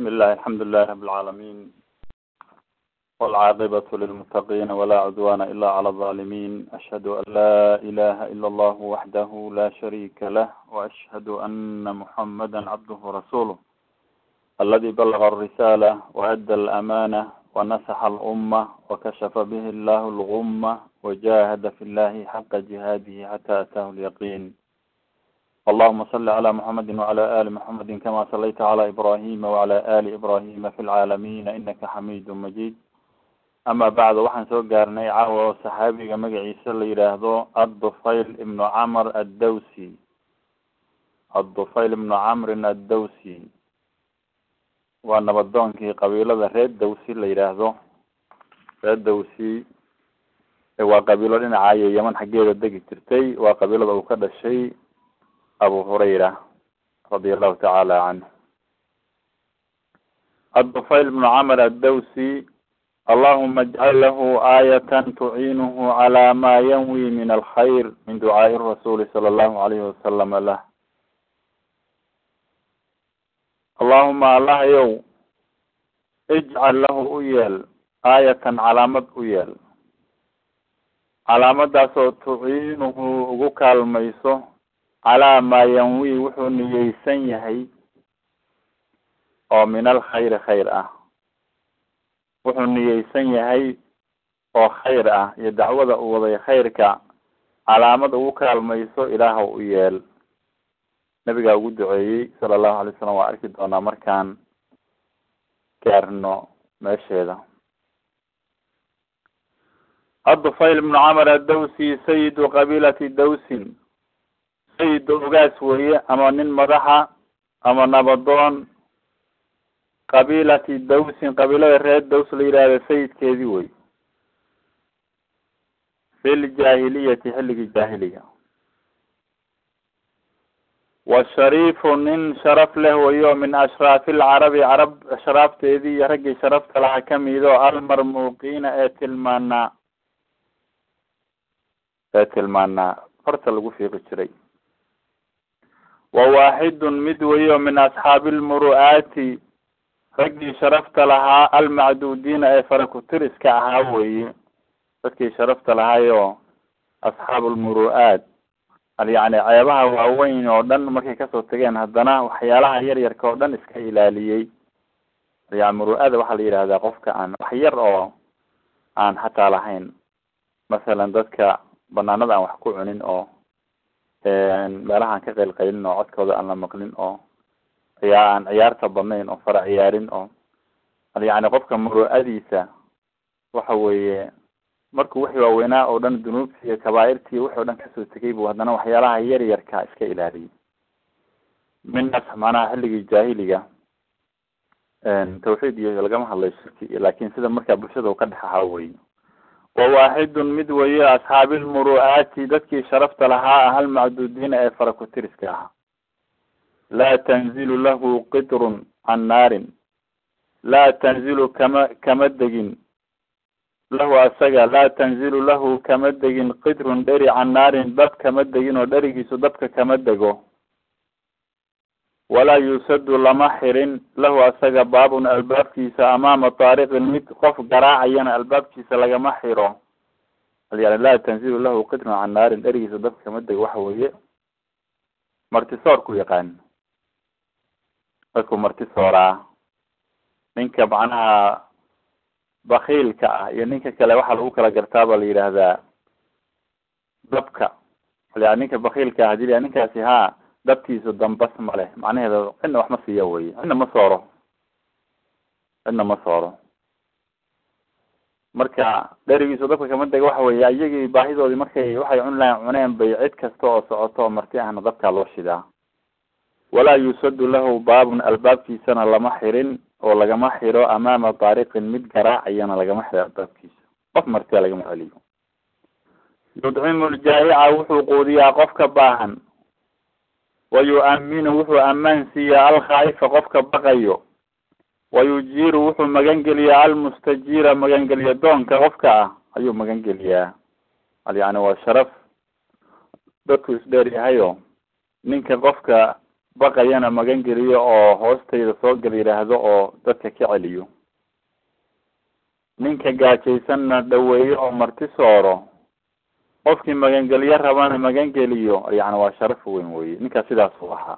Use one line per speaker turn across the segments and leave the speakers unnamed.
بسم الله الحمد لله رب العالمين والعاقبة للمتقين ولا عدوان إلا على الظالمين. أشهد أن لا إله إلا الله وحده لا شريك له، وأشهد أن محمدا عبده ورسوله الذي بلغ الرسالة وأدى الأمانة ونصح الأمة وكشف به الله الغمة وجاهد في الله حق جهاده حتى أتاه اليقين. اللهم صل على محمد وعلى آل محمد كما صليت على إبراهيم وعلى آل إبراهيم في العالمين إنك حميد مجيد. أما بعد، waxaan soo gaarnay caawa saxaabiga magaciisa la yiraahdo Ad-Dufayl ibn Amr ad-Dawsi. Ad-Dufayl ibn Amr ad-Dawsi waa nabadoonkii qabiilada reer Dawsi la yiraahdo. reer Dawsi waa qabiilo dhinaca Yemen xageeda degi jirtay, waa qabiilada uu ka dhashay أبو هريرة رضي الله تعالى عنه. الطفيل بن عمرو الدوسي: اللهم اجعل له آية تعينه على ما ينوي من الخير من دعاء الرسول صلى الله عليه وسلم له. اللهم الله يو اجعل له أيال آية علامة أيال علامة داسو تعينه وقال ميسو على ما ينوي وحو نيسان يهي او من الخير خير وحو نيسان يهي او خير يدعوه وضي خيرك علامة وكال ميسو إله ويال. نبي قاود دعي صلى الله عليه وسلم وأركد أنا مركان كارنو ماشي هذا. الطفيل بن عمرو الدوسي سيد قبيلة الدوس، سيد أوغاس وهي أما نين مدحة أما نبضون قبيلة الدوس، قبيلة الرئيس دوس لإرادة سيد كذي في الجاهلية حلق الجاهلية. والشريف نين شرف له ويو من أشراف العرب، عرب أشراف تيدي يرقي شرف الحكم إذو المرموقين اتلمانا فرصة لقفي قشري. وواحد مدوي من أصحاب المروءات، رجي شرفت لها المعدودين أي فرق ترس كعهوي، رجي شرفت لها يو أصحاب المروءات يعني عيبها وعوين ودن مركي كسو تجين هدنا وحيالها يرير كودن اسك إلاليي. يعني مروءات وحلي هذا قفك عن وحير أو عن حتى لحين مثلا ذاتك بنانا وحكو عنين أو meelaha aan ka qeyl qaylin oo codkooda aan la maqlin oo aan ciyaarta badnayn oo fara ciyaarin oo yani qofka muru'adiisa waxa weeye markuu wixii waaweynaa oo dhan dunuubtii iyo kabaa'irtii wixii oo dhan kasoo tegay buu haddana waxyaalaha yar yarka iska ilaaliyay. minnas macnaha xilligii jaahiliga tawxiid iyo lagama hadlay shirki, laakiin sida markaa bulshada uu ka dhex ahaa weeye. وواحد مدوي أصحاب المروءات ذاتك شرفت لها أهل معدودين أي فرق ترسكها. لا تنزل له قطر عن نار، لا تنزل كمدق له أسجى، لا تنزل له كمدق قطر دري عن نار، دب كمدق ودري سدبك كمدقه. ولا يسد لمحر له أسجى باب الباب كيس أمام طارق الميت قف جراعيا الباب كيس لجا محره. يعني لا تنزيل له قدر عن نار الأرجي صدق كمدة وحوية مرتصار كو يقان أكو مرتصارة منك بعناها بخيل كا يعني كلا واحد هو كلا جرتابة لي هذا دبكة يعني منك بخيل كا هذي يعني كاسها دبتي صدام بس ماله معناه هذا إنه وح مسيوي إنه مصاره marka darigiisu dadka kamada waxa weeye ayagii baahidoodii markay waxay cuneen bay cid kasta oo socoto marti ahna dadka loo shidaa. wala yusadu lahu baabun albaabkiisana lama xirin oo lagama xiro amaama taariqin mid garaacayana lagama xiro albaabkiisa, qof marti lagama celiyo. yudcimu al-jaa'i'a wuxuu quudiyaa qofka baahan, ويؤمن وحو أمان سيا الخائف قفك بقيو، ويجير وحو مغنقليا المستجير مغنقليا دون كقفك أيو مغنقليا يعني هو شرف دكو إسداري هايو نينك قفك baqayana magan geliyo oo hoostayda soo gal yidhaahdo oo dadka ka celiyo. ninka gaajaysanna dhaweeyo oo marti sooro, qofkii magangelyo rabana magangeliyo, yani waa sharaf weyn weye. ninkaas sidaas u ahaa.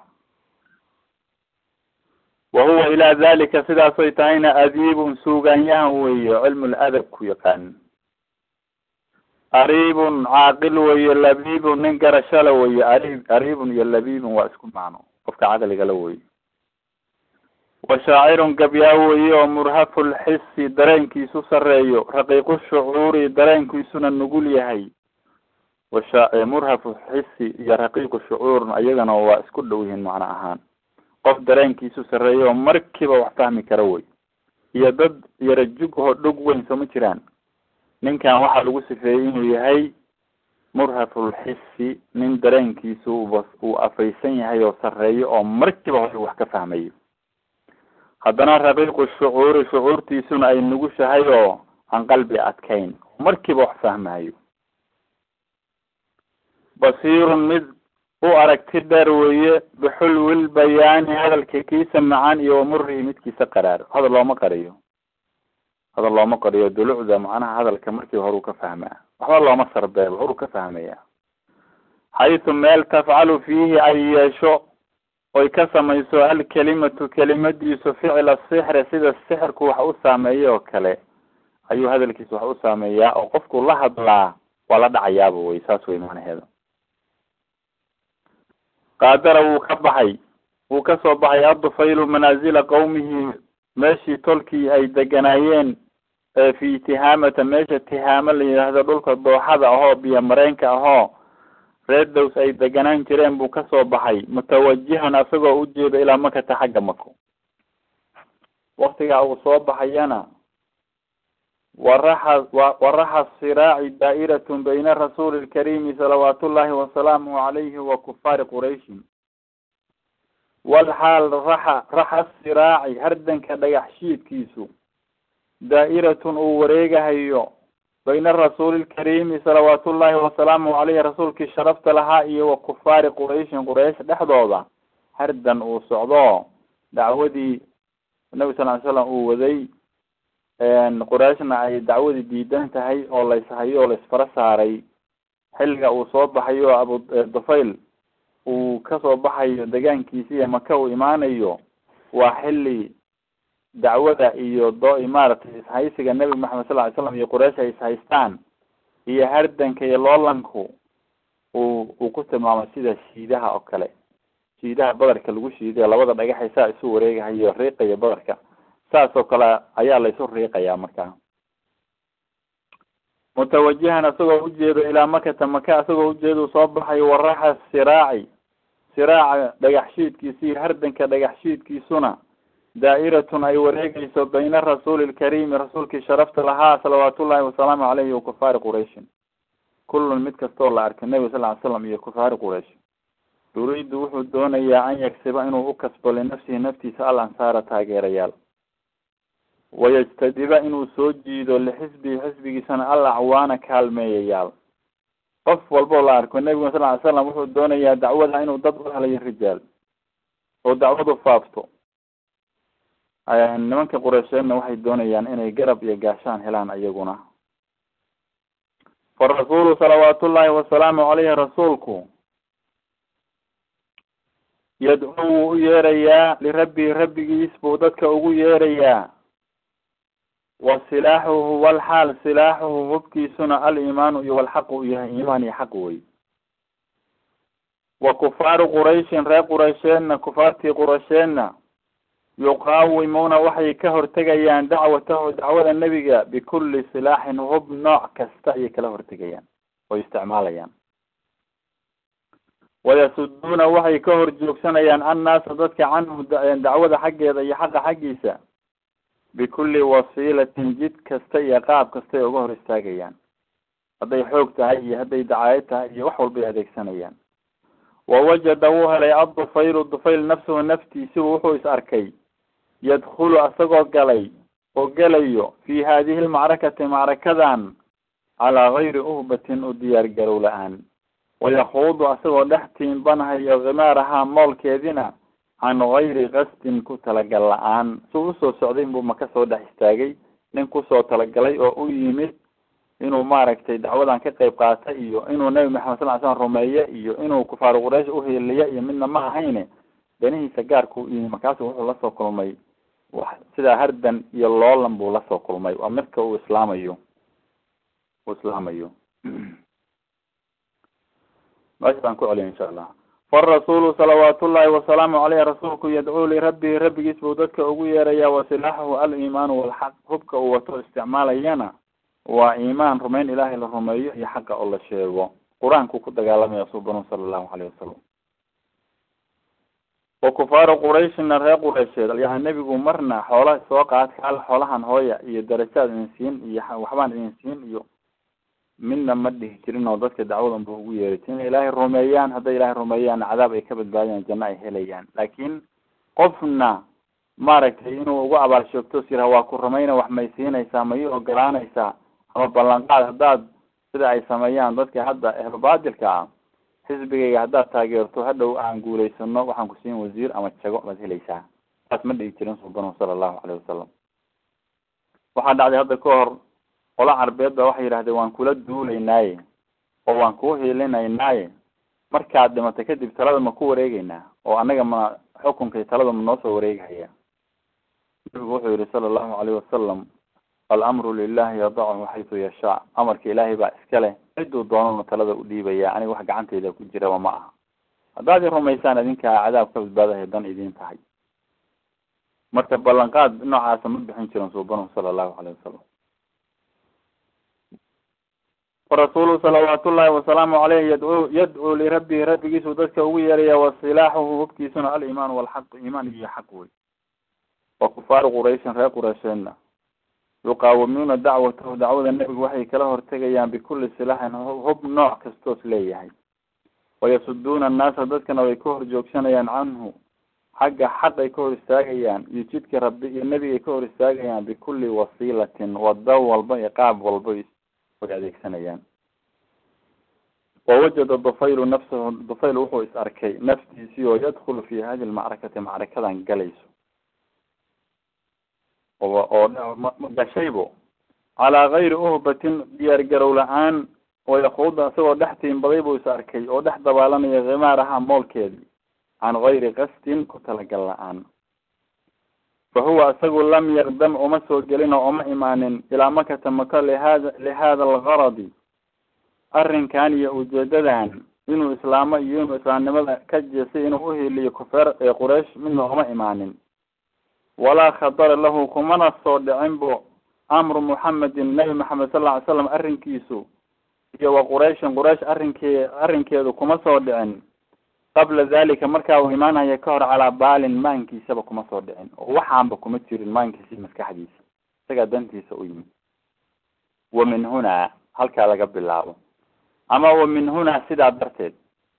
wahuwa ilaa dalika sidaasay tahayna adiibun suugaanyahan weeye, cilmul adab ku yaqaan. ariibun caaqil weeye, labiibun nin garashale weye. ariibun iyo labiibun waa isku macno, qofka caqligala weye. wa shaacirun gabyaa weye oo murhaful xisi dareenkiisu sareeyo, raqiiqu shucuuri dareenkiisuna nugul yahay. murhafu xisi iyo raqiiqu shucuurna iyagana waa isku dhow yihiin macno ahaan. qof dareenkiisu sareeyo oo markiiba wax fahmi kara wey. iyo dad yarajug oo dhog weyn soo ma jiraan. ninkan waxaa lagu sifeeyey inuu yahay murhaful xisi, nin dareenkiisu uu afaysan yahay oo sareeyo oo markiiba wax ka fahmayo. haddana raqiiqu shucuuri shucuurtiisuna ay nugushahay oo aan qalbi adkayn, markiiba wax fahmayo. basiirun mid u aragti dheer weye, bixulwil bayaani hadalka kiisa macaan iyo wamurihi midkiisa qaraar. hadal looma qariyo dulucda macnaha hadalka markii hore u ka fahmaa, waxba looma sarbeebo, horu ka fahmaya. xaytu meel tafcalu fiihi ay yeesho oy ka samayso alkelimatu kelimadiisu ficla sixri, sida sixirku wax u saameeyo oo kale ayuu hadalkiisa wax u saameeyaa, oo qofku la hadlaa waa la dhacayaaba wey. saas wey macnaheeda. qaadara wuu kasoo baxay adufaylu manaazila qawmihi, meeshii tolkii ay deganaayeen, fi tihaamata meesha tihaama la yidhaahdo, dhulka dooxada ahoo biyo mareenka ahoo reer dows ay deganaan jireen buu kasoo baxay, mutawajihan asagoo ujeeda ilaa makata xagga mako. waktigaa uu soo baxayana waraxa siraaci daa'iratun bayna rasuuli lkarimi salawaat ullahi wasalaamuhu calayhi wa kufaari qurayshin. walxaal raxa siraaci hardanka dhagax shiidkiisu, daa'iratun uu wareegahayo, bayna rasuuli lkarimi salawaat ullahi wasalaamuhu calayhi, rasuulkii sharafta lahaa iyo wa kufaari qurayshin, quraysh dhexdooda hardan uu socdo. dacwadii nabi sal ly slam uu waday, qurayshna ay dacwadii diidan tahay oo layshayo oo laysfara saaray. xilliga uu soo baxayo abu dufayl uu kasoo baxayo degaankiisi iyo maka uu imaanayo, waa xilli dacwada iyo maaragtay ishaysiga nabi maxamed sal ly slam iyo quraysh ay ishaystaan, iyo hardanka iyo loolanku uu ku tilmaamay sida shiidaha oo kale. shiidaha badarka lagu shiidayo, labada dhagaxay saa isu wareegahayo, riiqayo badarka, saas oo kale ayaa laysu riiqayaa markaa. mutawajihan asagoo ujeedo ilaa makata maka, asagoo ujeedo soo baxayo. waraxa siraaca dhagax shiidkiisa iyo hardanka dhagax shiidkiisuna, daa'iratun ay wareegayso bayna rasuuli lkarimi, rasuulkii sharafta lahaa salawaat ullahi wasalaamu calayhi wa kufaari qurayshin. kullun mid kastoo la arkay nabi sal ly slam iyo kufaari quraysh, yuriidu wuxuu doonayaa an yagsiba inuu u kasbo linafsihi naftiisa al ansaara taageerayaal, wayajtadiba inuu soo jiido lixisbihi xisbigiisana al acwaana kaalmeeyayaal. qof walboo la arko nabiga sal ly slam wuxuu doonayaa dacwada inuu dad u helayo rijaal oo dacwadu faafto. nimanka quraysheedna waxay doonayaan inay garab iyo gaashaan helaan iyaguna. farasuulu salawaat ullahi wasalaamu calayhi, rasuulku yadcuu wuu u yeerayaa lirabbihi, rabbigiis buu dadka ugu yeerayaa. wa silaaxuhu walxaal silaaxuhu hubkiisuna aliimaanu iyo walxaqu u yahay iimaan iyo xaq wey. wa kufaaru qurayshin reer quraysheedna, kufaartii quraysheedna, yuqaawimuna waxay ka hortegayaan dacwatahu dacwada nebiga bikulli silaaxin, hub nooc kasta ayay kala hortegayaan oo isticmaalayaan. wayasuduuna waxay ka horjoogsanayaan annaasa dadka canhu dacwada xaggeeda iyo xaqa xaggiisa, bikulli wasiilatin jid kasta iyo qaab kasta ay uga hor istaagayaan. hadday xoog tahay iyo hadday dacaayad tahay iyo wax walbay adeegsanayaan. wawajada wuu helay adufaylu dufayl nafsuhu naftiisibu wuxuu is arkay, yadkhulu asagoo galay oo gelayo fi haadihi lmacrakati macrakadan, calaa gayri uhbatin u diyaar garow la-aan. wayakuudu asagoo dhex tiimbanhayo khimaarahaa moolkeedina can gayri qasdin ku talagal la-aan suu usoo socday inbuu maka soo dhex istaagay nin kusoo talagalay oo u yimid inuu maaragtay dacwadan ka qayb qaata iyo inuu nabi maxamed sal ly slam rumeeye iyo inuu kufaar quraysh uheliya iyo midna ma ahayne danihiisa gaarka u yimid markaasu wuxuu lasoo kulmay wax sidaa hardan iyo loolan buu lasoo kulmay waa midka uu islaamayo meesha baan ku celiya insha allah. farasuulu salawaatu ullahi wasalaamu caleyh rasuulku yadcuu lirabbihi rabbigiis buu dadka ugu yeeraya wasilaaxuhu aliimaanu walxaq hubka uu wato isticmaalayana waa iimaan rumayn ilaahay la rumeeyo iyo xaqa oo la sheego. qur-aanku ku dagaalamaya suubanu sala allahu caleyhi wasalam. wa kufaaru qurayshina reer quraysheed yani nebigu marna xoola soo qaad kaal xoolahan hooya iyo darajaad idin siin iyo waxbaan idin siin iyo midna ma dhihi jirin oo dadka dacwadan buu ugu yeeray inay ilaahay rumeeyaan. hadday ilaahay rumeeyaan cadaab ay ka badbaadiyaan janno ay helayaan. laakiin qofna maaragtay inuu ugu abaalshoogto sira waa ku rumayna wax may siinaysaa may ogolaanaysaa ama ballanqaad haddaad sida ay sameeyaan dadka hadda ehlu baadilka ah xisbigayga haddaad taageerto hadhow aan guulaysano waxaan ku siin wasiir ama jago maad helaysaa. saas ma dhihi jirin subanu sala allahu caleyhi wasalam. waxaa dhacday hadda ka hor qola carbeed ba waxay yidhahdeen waan kula duulaynaaye oo waan kuu hiilinaynaaye markaad dhimatay kadib talada ma ku wareegeynaa oo anaga ma xukunkay talada ma noo soo wareegahaya. nabigu wuxuu yihi sala allahu caleyhi wasalam alamru lilahi yadachu xaytu yashaa. amarka ilaahay baa iska leh ciduu doonana talada u dhiibaya aniga wax gacanteyda ku jiraba ma aha. haddaad i rumaysaan idinkaa cadaab ka badbaadahay dan idin tahay. marka ballanqaad noocaasa ma bixin jirin suubanu sala allahu caleyhi wasalam. farasuulu salawaat ullahi wasalaamu caleyh yadcuu lirabbihi rabbigiisuu dadka ugu yeeraya wasilaaxuhu hubkiisuna aliimaan walxaq iimaan iyo xaq wey. wa kufaaru qurayshin reer quraysheedna yuqaawimuuna dacwatahu dacwada nebigu waxay kala hortegayaan bikulli silaaxin hub nooc kastoos leeyahay. wayasuduuna annaasa dadkana way ka hor joogsanayaan canhu xagga xaq ay ka hor istaagayaan iyo jidka rabbi iyo nebiga ay ka hor istaagayaan bikulli wasiilatin wada walba iyo qaab walba way adeegsanayaan. wawajada dufaylu nafsahu dufayl wuxuu is arkay naftiisii oo yadkulu fi hadi lmacrakati macrakadan galayso oo gashaybo calaa gayri uhbatin diyaar garow la-aan oo yaquuda isagoo dhex tiimbaday buu is arkay oo dhex dabaalanaya khimaaraha moolkeedii can gayri qasdin ku talagal la-aan. fa huwa isagu lam yaqdam uma soo gelin oo uma imaanin ilaa makata maka lihada algaradi arrinkan iyo ujeedadan inuu islaamo iyo inuu islaamnimada ka jeesay inuu uhiliyo kufeer ee quraysh midna uma imaanin. walaa khadara lahu kumana soo dhicin bo amru muxamedin nabi maxamed sal lla ly slam arrinkiisu iyo wa qurayshin quraysh arrinkeedu kuma soo dhicin qabla dalika markaa uu imaanaya ka hor calaa baalin maankiisaba kuma soo dhicin oo waxaanba kuma jirin maankiisi maskaxdiisa isagaa dantiisa u yimid. wa min hunaa halkaa laga bilaabo ama wa min hunaa sidaa darteed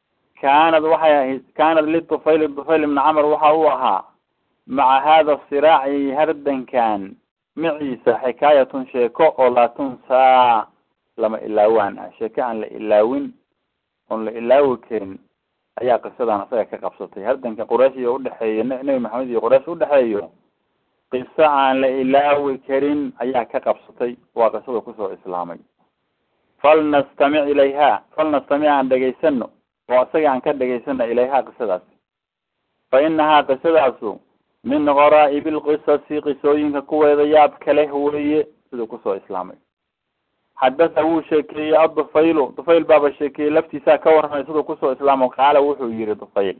kaanad lidufayl ibni camr waxa uu ahaa maca hada siraaci hardankan maciisa xikaayatun sheeko oo laa tunsaa lama ilaawaan ah. sheeko aan la ilaawin oon la ilaawi karin ayaa qisadan isaga ka qabsatay. hardanka quraysh iyo udhexeeyo nebi maxamed iyo quraysh udhexeeyo qiso aan la ilaawi karin ayaa ka qabsatay. waa qisada kusoo islaamay. falnastamic ilayha falnastamic aan dhegaysano oo isaga aan ka dhegaysano ilayha qisadaas. fa inahaa qisadaasu min qaraa'ibi lqisasi qisooyinka kuweeda yaab kaleh weeye siduu kusoo islaamay. xadatha wuu sheekeeyey adufaylu dufayl baaba sheekeeyey laftiisaa ka warramay siduu kusoo islaamo. qaala wuxuu yihi dufayl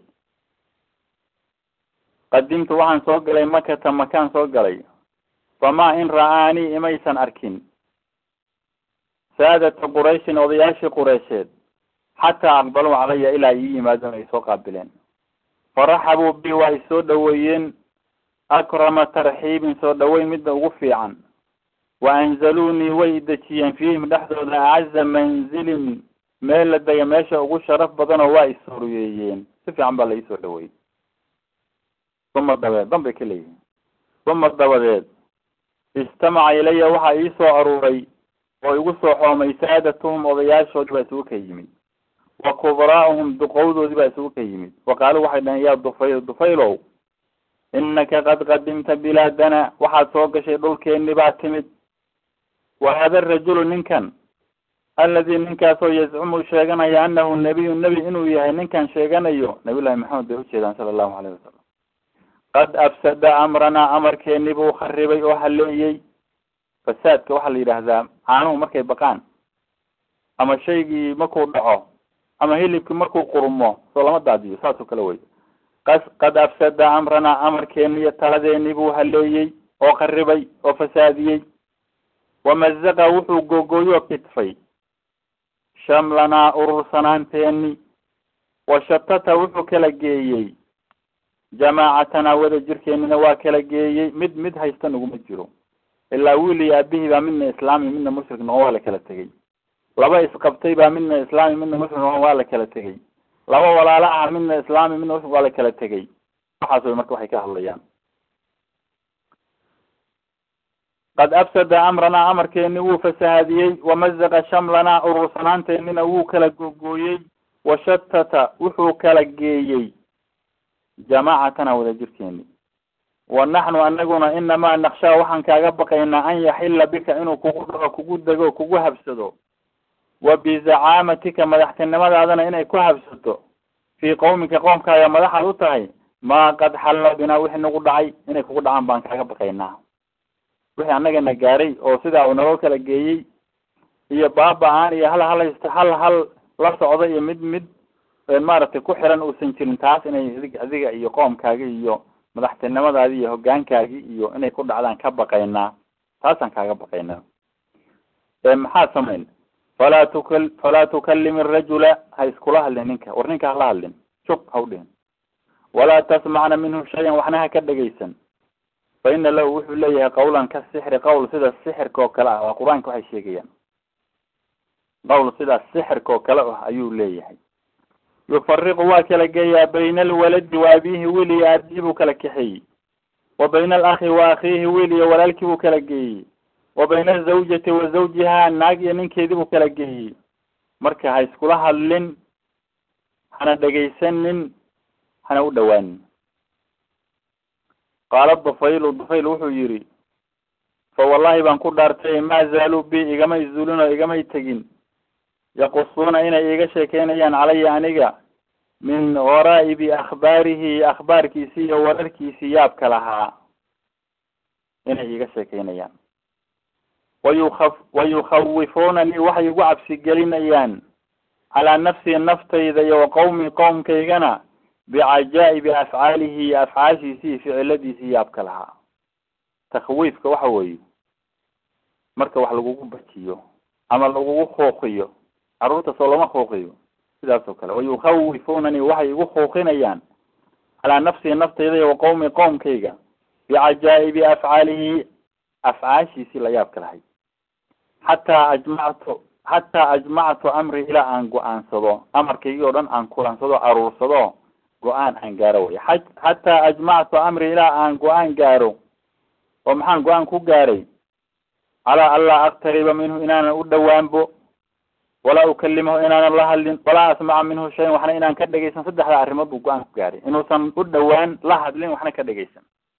qadimtu waxaan soo galay makata makaan soo galay famaa in ra'aanii imaysan arkin saadata qurayshin odayaashii qureysheed xataa aqbaluu calaya ilaa ii yimaadeen ay soo qaabileen. faraxabuu bi waa ay soo dhaweeyeen akrama tarxiibin soo dhaweyn midda ugu fiican. wa anzaluunii way dejiyeen fiihim dhexdooda acaza manzilin meel la dega meesha ugu sharaf badanoo waa isoriyeeyeen. si fiican baa la iisoo dhaweeyey. uma dabeed dan bay ka leeyihiin. uma dabadeed istamaca ilaya waxaa iisoo aruuray oo igu soo xoomay saadatuhum odayaashoodii baa isugu ka yimid wa kubraa'uhum duqowdoodii baa isugu ka yimid. waqaalu waxay dhaheen yaa dufaylow inaka qad qadimta bilaadana waxaad soo gashay dhulkeeni baa timid wa hada rajulu ninkan aladi ninkaasoo yazcumu sheeganaya anahu nabiyu nebi inuu yahay ninkan sheeganayo nabiyullahi maxamed bay ujeedaan sala allahu alayhi wasalam qad afsada amrana amarkeeni buu kharibay oo haleeyey. fasaadka waxaa la yidhaahdaa caanuhu markay baqaan ama shaygii markuu dhaco ama hilibkii markuu qurmo soo lama daadiyo saasoo kale wey. qad afsada amrana amarkeeni iyo taladeeni buu haleeyey oo kharibay oo fasaadiyey. wamazaqa wuxuu googooyo kitfay shamlanaa urursanaanteeni. washatata wuxuu kala geeyey jamaacatana wada jirkeenina waa kala geeyey. mid haysta naguma jiro ilaa wiil iyo aabihii baa midna islaami midna mushrik noqon waa la kala tegey. laba isqabtay baa midna islaami midna mushrik noqon waa la kala tegey. laba walaalo ah midna islaami midna mushrik waa la kala tegey. waxaas way marka waxay ka hadlayaan. qad afsada amrana amarkeeni wuu fasahaadiyey. wamazaqa shamlana urursanaanteenina wuu kala googooyey. washatata wuxuu kala geeyey jamaacatana wada jirkeeni. wanaxnu anaguna inamaa nakshaa waxaan kaaga baqaynaa an yaxila bika inuu kugu dhaco kugu dego kugu habsado. wa bizacaamatika madaxtinimadaadana inay ku habsato fii qawmika qoomkaaga madaxaad u tahay maa qad xalla binaa wixii nagu dhacay inay kugu dhacaan baan kaaga baqaynaa. wixii anagana gaaray oo sidaa uu naloo kala geeyey iyo baaba-aan iyo hal la socda iyo mid maaragtay ku xiran uusan jirin taas inay adiga iyo qoomkaagi iyo madaxtinimadaadi iyo hogaankaagi iyo inay ku dhacdaan ka baqaynaa. taasaan kaaga baqaynaa. maxaa samayn falaa tukallim irajula ha iskula hadlin ninka war ninka hala hadlin shub ha u dhihin. walaa tasmacna minhu shayan waxna ha ka dhegaysan. fa ina lahu wuxuu leeyahay qawlan ka sixri qawl sida sixirka oo kale ah. waa qur-aanka waxay sheegayaan qawl sidaas sixirka oo kale ah ayuu leeyahay. yufariqu waa kala geeyaa bayna alwaladi wa abiihi wiil iyo aabihii buu kala kaxeeyey. wa bayna alakhi wa akhiihi wiil iyo walaalkii buu kala geeyey. wa bayna azawjati wa zawjiha naag iyo ninkeedii buu kala geeyey. marka ha iskula hadlin hana dhegaysanin hana u dhawaanin. qaala dufayl wuxuu yihi fa wallahi baan ku dhaartay maa zaaluu bi igamay zuulin oo igamay tegin yaqusuuna inay iga sheekeynayaan calaya aniga min waraa'ibi akhbaarihi akhbaarkiisii iyo wararkiisii yaabka lahaa inay iga sheekeynayaan. wayukhawifunanii waxay igu cabsi gelinayaan calaa nafsii naftayda iyo wa qawmi qowmkaygana bicajaa'ibi afcaalihi afcaashiisii ficiladiisii yaabka lahaa. takhwiifka waxa weeye marka wax lagugu bajiyo ama lagugu khooqiyo. carruurta soo lama khooqiyo sidaas oo kale. wayukhawifunanii waxay igu khooqinayaan calaa nafsii naftayda iyo wa qawmi qowmkayga bicajaa'ibi afcaalihi afcaashiisii la yaabka lahay. xataa ajmactu amri ilaa aan go-aansado amarkaygii oo dhan aan kulansado aruursado go-aan aan gaaro way. xataa ajmactu amri ilaa aan go-aan gaaro. oo maxaan go-aan ku gaaray calaa anlaa aqtariba minhu inaanan u dhawaanbo. walaa ukalimahu inaanan la hadlin. walaa asmaca minhu shayan waxna inaan ka dhegaysan. saddexda arrimood buu go-aan ku gaaray inuusan u dhawaan la hadlin waxna ka dhegaysan.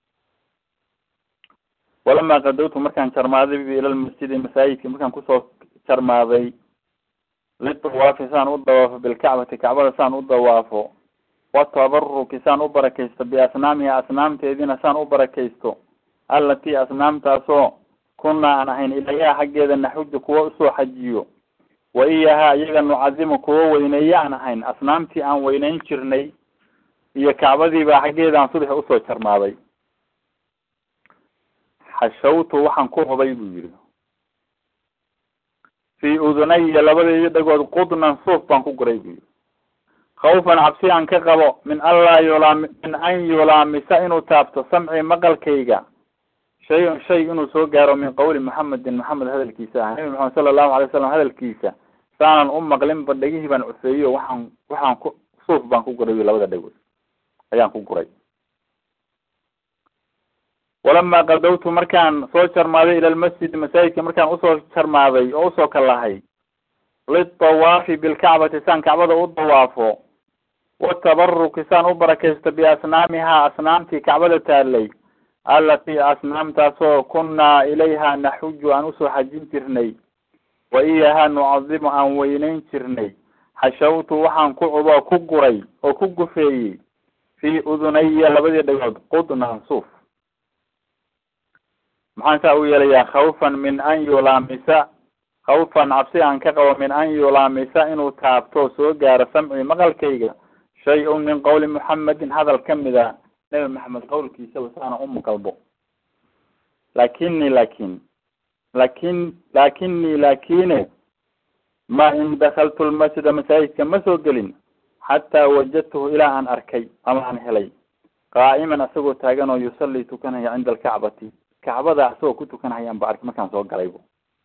walamaa qadawtu markaan jarmaaday ila lmasjidi masaajidki markaan kusoo jarmaaday litawaafi saan u dawaafo bilkacbati kacbada saan u dawaafo. watabaruki saan u barakaysto biasnaamiha asnaamteediina saan u barakaysto. allatii asnaamtaasoo kunaa aan ahayn ilayaha xaggeeda naxuja kuwa usoo xajiyo. wa iyahaa iyaga nucadimu kuwa weyneeye aan ahayn. asnaamtii aan weyneyn jirnay iyo kacbadiibaa xaggeeda aan subax usoo jarmaaday. xashawtu waxaan ku hubay buu yihi fii udunaya labadeedii dhagood qudnan suuf baan ku guray buu yihi. khawfan cabsi aan ka qabo min an yulaamisa inuu taabto samci maqalkayga shay inuu soo gaaro min qawli muxamedin maxamed hadalkiisa ah. nabi maxamed sala allahu alay wasalam hadalkiisa saanan u maqlinba dhegihii baan cufeeyo waxaan suuf baan ku guray labada dhagood ayaan ku guray. walamaa qadawtu markaan soo jarmaaday ila lmasjidi masaajidka markaan usoo jarmaaday oo usoo kalahay litawaafi bilkacbati saan kacbada u dawaafo. watabaruki saan u barakaysto biasnaamihaa asnaamtii kacbada taalay allatii asnaamtaasoo kunnaa ilayha naxuju aan usoo xajin jirnay wa iyahaa nucadimu aan weyneyn jirnay xashawtu waxaan ku cubo ku guray oo ku gufeeyey fii udunaya labadii dhagood qudnan suuf. maxaan saa u yeelayaa khawfan min an yulaamisa, khawfan cabsi aan ka qabo min an yulaamisa inuu taabto soo gaaro samci maqalkayga shay-un min qawli muxamedin hadal kamid a nabi maxamed qawlkiisaba saana u maqalbo. lakine ma in dakaltu lmasjida masaajidka ma soo gelin xataa wajadtuhu ilaa aan arkay ama aan helay qaa'iman asagoo taagan oo yusalli tukanaya cinda alkacbati, kacbada asagoo ku tukanayaan ba arkay markaan soo galaybo.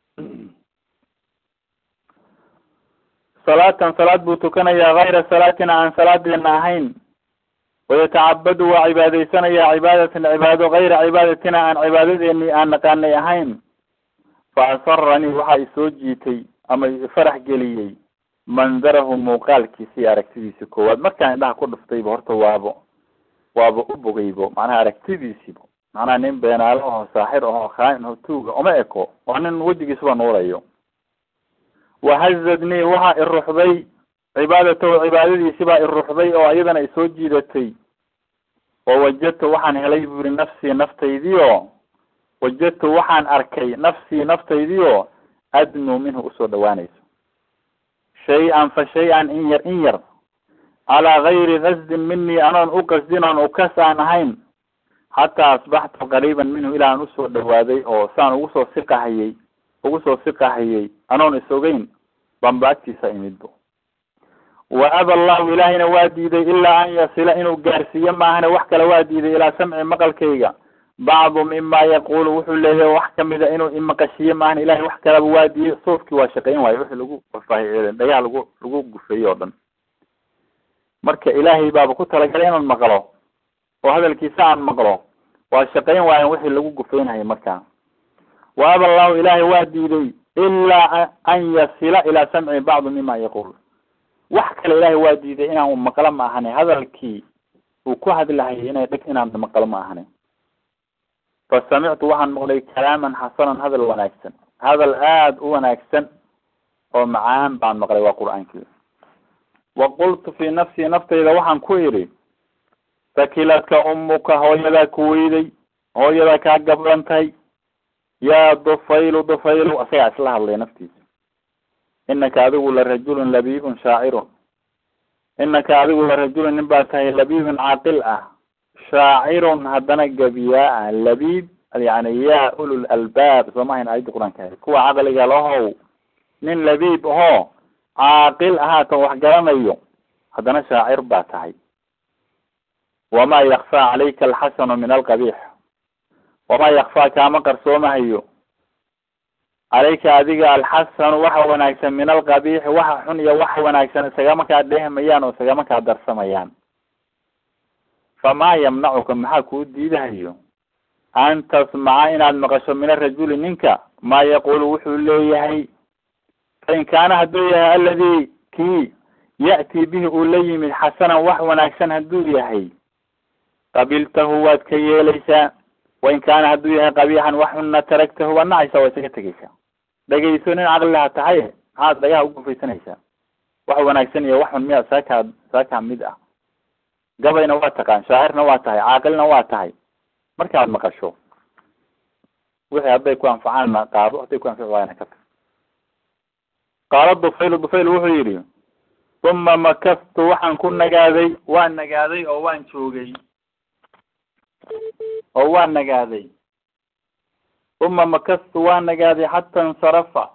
salaatan salaad buu tukanayaa gayra salaatina aan salaadeena ahayn, wayatacabadu waa cibaadaysanaya cibaadatan cibaado gayra cibaadatina aan cibaadadeeni aan naqaanay ahayn. fa asaranii waxaa isoo jiitay ama farax geliyey mandarahu muuqaalkiisi aragtidiisi koowaad. markaan indhaha ku dhuftayba horta waaba u bogaybo, macnaha aragtidiisiba, macnaha nin beenaalo aho saaxir aho khaain aho tuuga uma eko, waa nin wejigiisuba nuurayo. wahazadnii waxaa iruxday cibaadatahu cibaadadiisibaa iruxday oo iyadana isoo jiidatay. wawajadtu waxaan helay bu yiri nafsii naftaydiio, wajadtu waxaan arkay nafsii naftaydiio adnuu minhu usoo dhawaanayso shay-an fa shay-an in yar calaa gayri qasdin minii anoon u qasdin oon ukas aan ahayn, xataa asbaxtu qariiban minhu ilaa aan usoo dhawaaday oo saan ugu soo siqahayey anoon isogeyn banba agtiisa imidbo. wa aba allahu ilaahayna waa diiday ilaa an yasila inuu gaarsiiyo maahane wax kale waa diiday ilaa samci maqalkayga bacdu mima yaqulu wuxuu leeyahay wax kamida inuu imaqashiyo maahane ilahay wax kaleba waa diiday. suufkii waa shaqayn waayo wixii lagu faahiceen dhagaha lagu gufeeyo o dhan. marka ilaahay baaba ku talagalay inaan maqlo oo hadalkiisa aan maqlo, waa shaqayn waayan wixii lagu gufeynayo markaa. wa aba allahu ilaahay waa diiday ilaa an yasila ilaa samci bacdu mima yaqul, wax kale ilaahay waa diiday inaan maqlo ma ahane, hadalkii uu ku hadlahayay inaan maqlo ma ahane. fasamictu waxaan maqlay kalaaman xasanan hadal wanaagsan, hadal aada u wanaagsan oo macaan baan maqlay, waa qur-aankii. waqultu fii nafsii naftayda waxaan ku idhi sakiladka umuka, hooyadaa ku weyday, hooyadaa kaa gablan tahay, yaa dufaylu asagaa isla hadlay naftiisa. inaka adigu la rajulun labiibun shaacirun, inaka adigu la rajulun nin baa tahay labiibun caaqil ah, shaacirun haddana gabiyaa ah. labiib yani yaa ulul albaab soo mahayn aayadda qur-aanka kuwa caqliga lahow, nin labiib ahoo caaqil ahaatan wax garanayo haddana shaacir baa tahay. wamaa yakfaa calayka alxasanu min alqabiix, wamaa yakfaa kaama qarsoomahayo calayka adiga alxasanu waxa wanaagsan min alqabiixi waxa xun iyo waxa wanaagsan isagama kaa dheehmayaan oo isagama kaa darsamayaan. famaa yamnacuka maxaa kuu diidahayo an tasmaca inaad maqasho min arajuli ninka maa yaqulu wuxuu leeyahay. fain kaana hadduu yahay aladi kii ya'tii bihi uu la yimid xasanan wax wanaagsan hadduu yahay qabiltahu waad ka yeelaysaa. wain kaana hadduu yahay qabiixan wax xunna taragtahu waad nacaysaa, waa isaga tegaysaa. dhegayso nin caqliha tahay maxaad dhagaha ugufaysanaysaa? wax wanaagsan iyo wax xun miyaa saakaa mid ah. gabayna waa taqaan, shaacirna waa tahay, caaqilna waa tahay. markaad maqasho wixii hadday ku anfacaanna qaado, hadday ku anfici waayana ka tag. qaala dufayl wuxuu yidhi uma makastu waxaan ku nagaaday, waan nagaaday oo waan joogay oo waan nagaaday. uma makastu waan nagaaday xataa insarafa,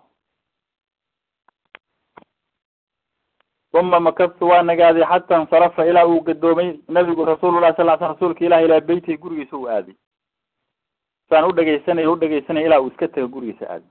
uma makastu waan nagaaday xataa insarafa ilaa uu gadoomay nabigu rasuulullah sal sl rasuulka ilahi ilaa beytihi gurigiisa u aaday. saan udhegaysanay ilaa uu iska taga gurigiisa aaday.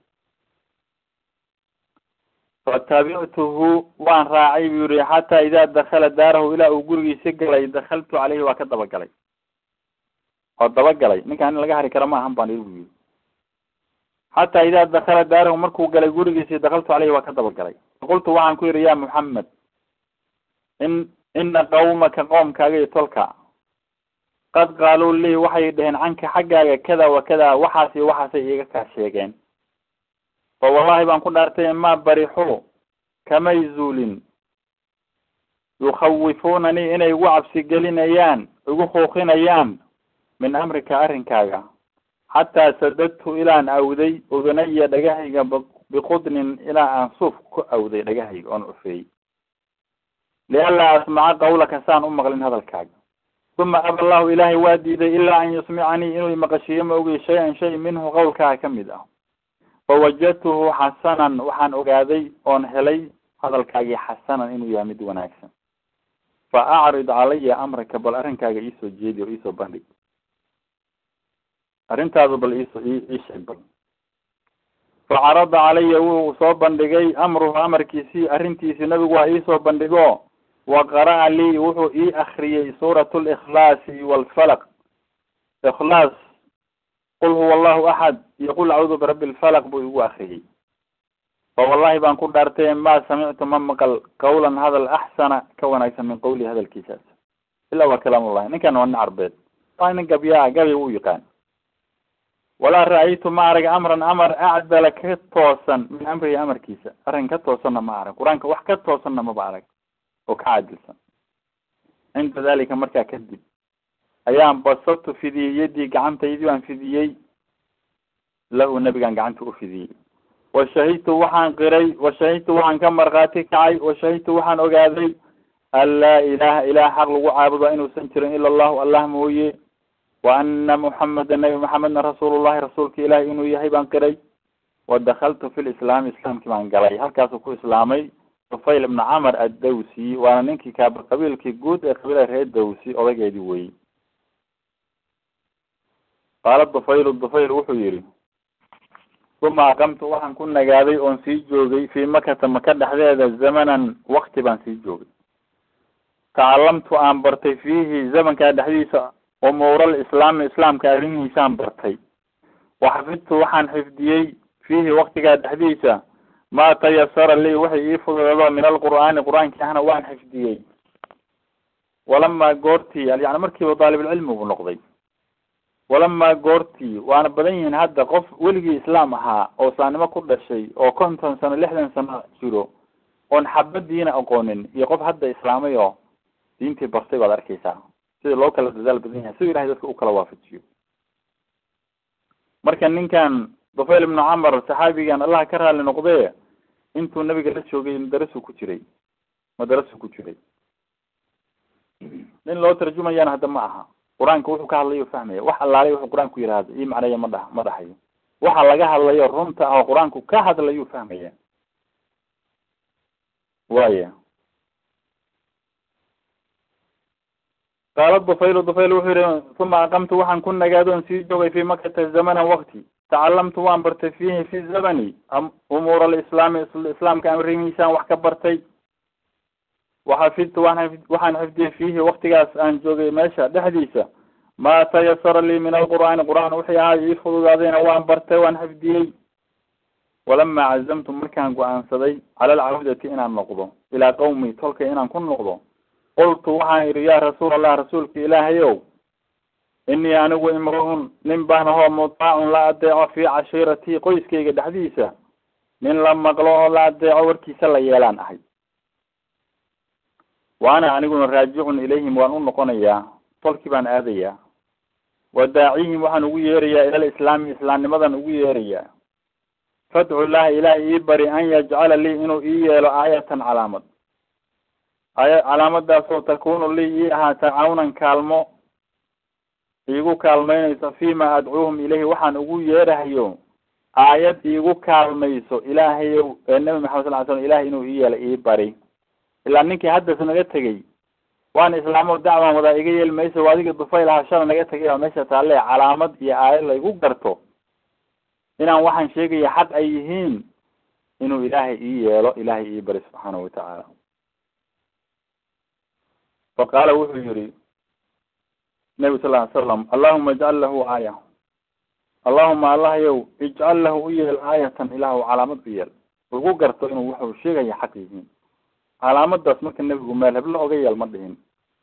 fatabictuhu waan raacay buu yihi xataa idaa dakala daarahu ilaa uu gurigiisa galay dakaltu caleyhi waa ka dabagalay oo dabagalay. ninkaan in laga hari kara ma ahan baan igu yiri. xataa idaa dakala daarahu markuu galay gurigiisi dakaltu caleyhi waa ka dabagalay. faqultu waxaan ku yihi ya muxamed ina qawmaka qoomkaaga iyo tolka qad qaaluu lii waxay dheheen canka xaggaaga kada wa kada waxaas iyo waxaasay iiga kaa sheegeen fa wallahi baan ku dhaartay ma barixuu kamay zuulin yukhawifunanii inay igu cabsi gelinayaan igu kuuqinayaan min amrika arrinkaaga xataa sadadtu ilaan awday udunaya dhagahayga biqudnin ilaa aan suuf ku awday dhagahayga oon cufeeyey lianlaa asmaca qawlaka saan u maqlin hadalkaaga uma aba allahu ilaahay waa diiday ilaa an yusmicanii inuu imaqashiiyo ma ogi shay-an shay minhu qawlkaaga kamid ah fawajadtuhu xasanan waxaan ogaaday oon helay hadalkaagii xasanan inuu yahay mid wanaagsan fa acrid calaya amraka bal arrinkaaga iisoo jeedi oo iisoo bandhig arrintaadu bal iisheeg bal facarada calaya wuu soo bandhigay amruhu amarkiisii arrintiisii nabigu waa iisoo bandhigo wa qara'a lii wuxuu ii akriyey suurat likhlaasi walfalaq ikhlaas qul huwa allahu axad iyo qul acuudu birabbi lfalaq buu igu akriyey fa wallahi baan ku dhaartay ma samictu ma maqal qawlan hadal axsana ka wanaagsan min qawli hadalkiisaas ila waa kalaamullahi ninkan waa nin carbeed waa nin gabyaa gabi u yaqaan walaa ra-aytu ma arag amran amar acdala ka toosan min amrihi amarkiisa arrin ka toosanna ma arag qur-aanka wax ka toosanna maba arag oo ka caadilsan cinda dalika markaa kadib ayaan basabtu fidiyey yaddii gacantaydii baan fidiyey lahu nabigaan gacanta u fidiyey washahidtu waxaan qiray washahidtu waxaan ka markhaati kacay washahidtu waxaan ogaaday an laa ilaha ilaah xaq lagu caabudo inuusan jirin ila allahu allah mooye wa ana muxameda nabi maxamedna rasuulullahi rasuulka ilaahi inuu yahay baan qiray wadakaltu fi lislaami islaamkii baan galay halkaasuu ku islaamay dufayl ibna camar addawsi waana ninkii kaaba qabiilkii guud ee qabiilada reer dawsi odageedii weyey qaala dufayl wuxuu yihi uma aqamtu waxaan ku nagaaday oon sii joogay fii makata maka dhexdeeda zamanan wakti baan sii joogay tacalamtu aan bartay fiihi zamankaa dhexdiisa umuural islaami islaamka arrimihiisaan bartay waxafidtu waxaan xifdiyey fiihi waktigaa dhexdiisa maa tayasara lii waxay ii fududeedo min alqur'aani qur-aankii ahna waan xifdiyey walamaa goortii yani markiiba daalibulcilmi buu noqday walamaa goortii waana badan yihiin hadda qof weligii islaam ahaa oo islaamnimo ku dhashay oo 50 sano 60 sano jiro oon xabadiina aqoonin iyo qof hadda islaamay oo diintii bartay baad arkaysaa sida loo kala dadaal badan yahay si ilaahay dadka u kala waafajiyo marka ninkan dufayl ibn camar saxaabigan allah ka raali noqdee intuu nabiga la joogay madarasu ku jiray nin loo tarjumayana hadda ma aha qur-aanka wuxuu ka hadlayo fahmaya wax allaalay wuxuu qur-aanku yihahdo ii macnaya ma dhahayo waxa laga hadlayo runta ah oo qur-aanku ka hadlayo fahmaya waaya qaala dufayl wuxuu yihi uma aqamtu waxaan ku nagaadoon sii joogay fii makata zamanan wakti tacalamtu waan bartay fiihi fi zamani umuur alislaami islaamka amrimiisaan wax ka bartay waxafidtu waxaan xifdiyey fiihi waktigaas aan joogay meesha dhexdiisa maa tayasara lii min alqur'aani qur-aan wixii ahaa ii fududaadayna waan bartay waan xifdiyey walamaa cazamtu markaan go-aansaday cala alcawdati inaan noqdo ilaa qawmi tolka inaan ku noqdo qultu waxaan idhi yaa rasuul allah rasuulka ilaahayow inii anigu imruhun nin baan ahoo mutaacun la adeeco fii cashiiratii qoyskayga dhexdiisa nin la maqlo oo la adeeco warkiisa la yeelaan ahay waana aniguna raajicun ilayhim waan u noqonayaa tolkii baan aadayaa wadaacihim waxaan ugu yeerayaa ila alislaami islaamnimadan ugu yeerayaa fadcu llahi ilaah ii bari an yajcala lii inuu ii yeelo aayatan calaamad calaamadaasoo takunu lii ii ahaata cawnan kaalmo iigu kaalmaynayso fima adcuuhum ilayhi waxaan ugu yeerahayo aayad iigu kaalmayso ilaahayow ee nabi maxamed sal ly slam ilahay inuu ii yeelo ii bari ilaa ninkii haddas naga tegay waan islaamo dacwan wadaa iga yeeli mayso adiga dufayl ahaa shala naga tegay oo meesha taalle calaamad iyo aayad laygu garto inaan waxaan sheegaya xaq ay yihiin inuu ilaahay ii yeelo ilaahay ii bari subxaanahu watacaala faqaala wuxuu yihi nabi sal ly slam allahuma ijcal lahu aaya allahuma allahyow ijcal lahu u yeel aayatan ilaahu calaamad u yeel lagu garto inuu wuxuu sheegaya xaq yihiin calaamadaas marka nebigu meel heblo oga yeel ma dhihin.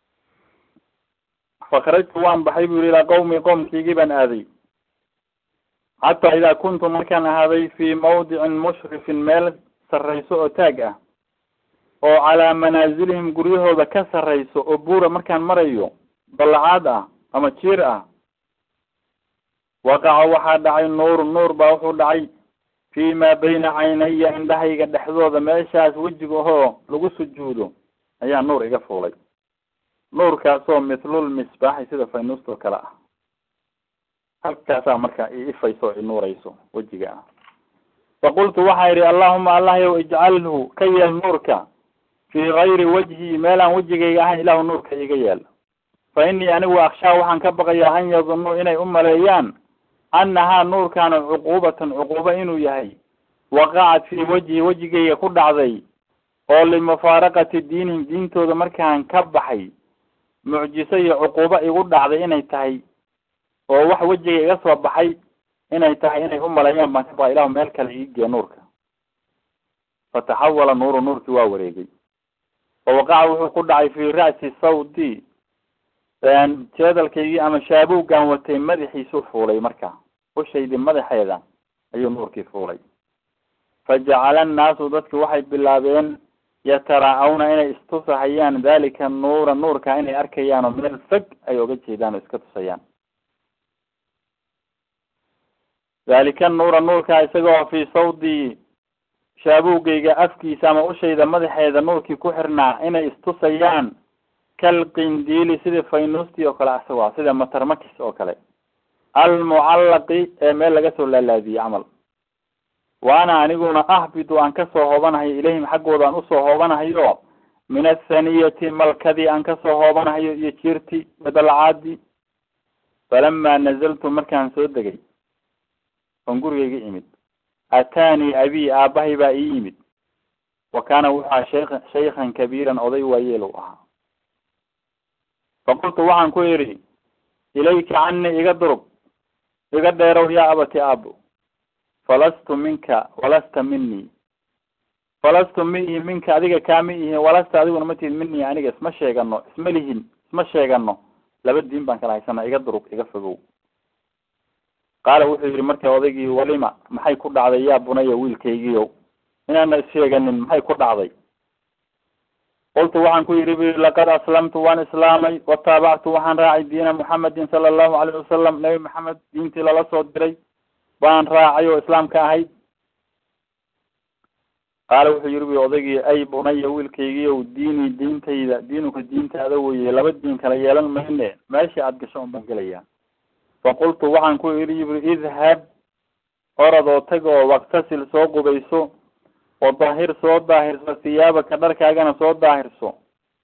fakharajtu waan baxay bu yiri ilaa qowmkiygii baan aaday xataa idaa kuntu markaan ahaaday fii mawdicin mushrifin meel sarrayso oo taag ah oo calaa manaazilihim guryahooda ka sarrayso oo buura markaan marayo ballacaad ah ama jiir ah, waqaca waxaa dhacay nuur baa wuxuu dhacay fii maa bayna caynaya indhahayga dhexdooda, meeshaas wejiga ahoo lagu sujuudo ayaa nuur iga fuulay. nuurkaasoo mithlul misbaaxi sida faynuustoo kale ah. halkaasaa marka ifayso i nuurayso wejiga ah. faqultu waxaa yidhi allahuma allahyow ijcalhu ka yeel nuurka fii gayri wajhi, meelaan wejigayga ahayn ilaahu nuurka iga yeel. fa inii anigu akshaa waxaan ka baqayaa an yadunuu inay u maleeyaan annahaa nuurkaana cuquubatan cuquuba inuu yahay waqacat fii wajhi wejigayga ku dhacday oo limufaaraqati diinihim diintooda markaan ka baxay mucjiso iyo cuquuba igu dhacday inay tahay, oo wax wejiga iga soo baxay inay tahay inay u maleeyaan baan ka baqay ilahu meel kale iigee nuurka. fataxawala nuurkii waa wareegay oo waqaca wuxuu ku dhacay fii ra'si sawdi, jeedalkaygii ama shaabowgaan watay madaxiisuu fuulay. marka ushaydii madaxeeda ayuu nuurkii fuulay. fajacala annaasu dadki waxay bilaabeen yataraa'awna inay istusahayaan dalika nuurka inay arkayaan oo meel fog ay oga jeedaan oo iska tusayaan. dalika nuurka isagoo fii sawdi shaabowgayga afkiisa ama ushayda madaxeeda nuurkii ku xirnaa inay istusayaan kalqindiili sida faynuustii oo kale, asagoo sida matarmakis oo kale, almucallaqi ee meel laga soo laalaadiyey camal. waana aniguna ahbidu aan kasoo hoobanahayo ilayhim xaggooda aan usoo hoobanahayo min athaniyati malkadii aan kasoo hoobanahayo iyo jiirti badalcaadi. falamaa nazaltu markaan soo degay oon gurigayga imid, ataanii abii aabahay baa ii yimid, wa kaana wuxua shaykhan kabiiran oday waayeelow ahaa. faqultu waxaan ku idhi ilayka canii iga durug iga dheerow yaa abati aabo, falastu minka walasta minii, falastu miihi minka adiga kaama ihin, walasta adiguna ma tihid minii aniga isma sheegano laba diin baan kala haysana, iga durug iga fogow. qaala wuxuu yihi marka odaygii walima maxay ku dhacday yaa bunaya wiilkaygiiow, inaana isheeganin maxay ku dhacday. qultu waxaan ku yidhi laqad aslamtu waan islaamay, wataabactu waxaan raacay diina muxamedin sala allahu alayhi wasalam, nabi maxamed diintii lala soo diray baan raacay oo islaamka ahayd. qaala wuxuu yihi odaygii ay bunaya wiilkaygiiow diinii diintayda diinuka diintaada weye, laba diin kala yeelan mayne, meesha aada gasho un baan gelayaa. faqultu waxaan ku idhi idhab orad oo tag oo waktasil soo qubayso oo soo daahirso siyaabaka dharkaagana soo daahirso.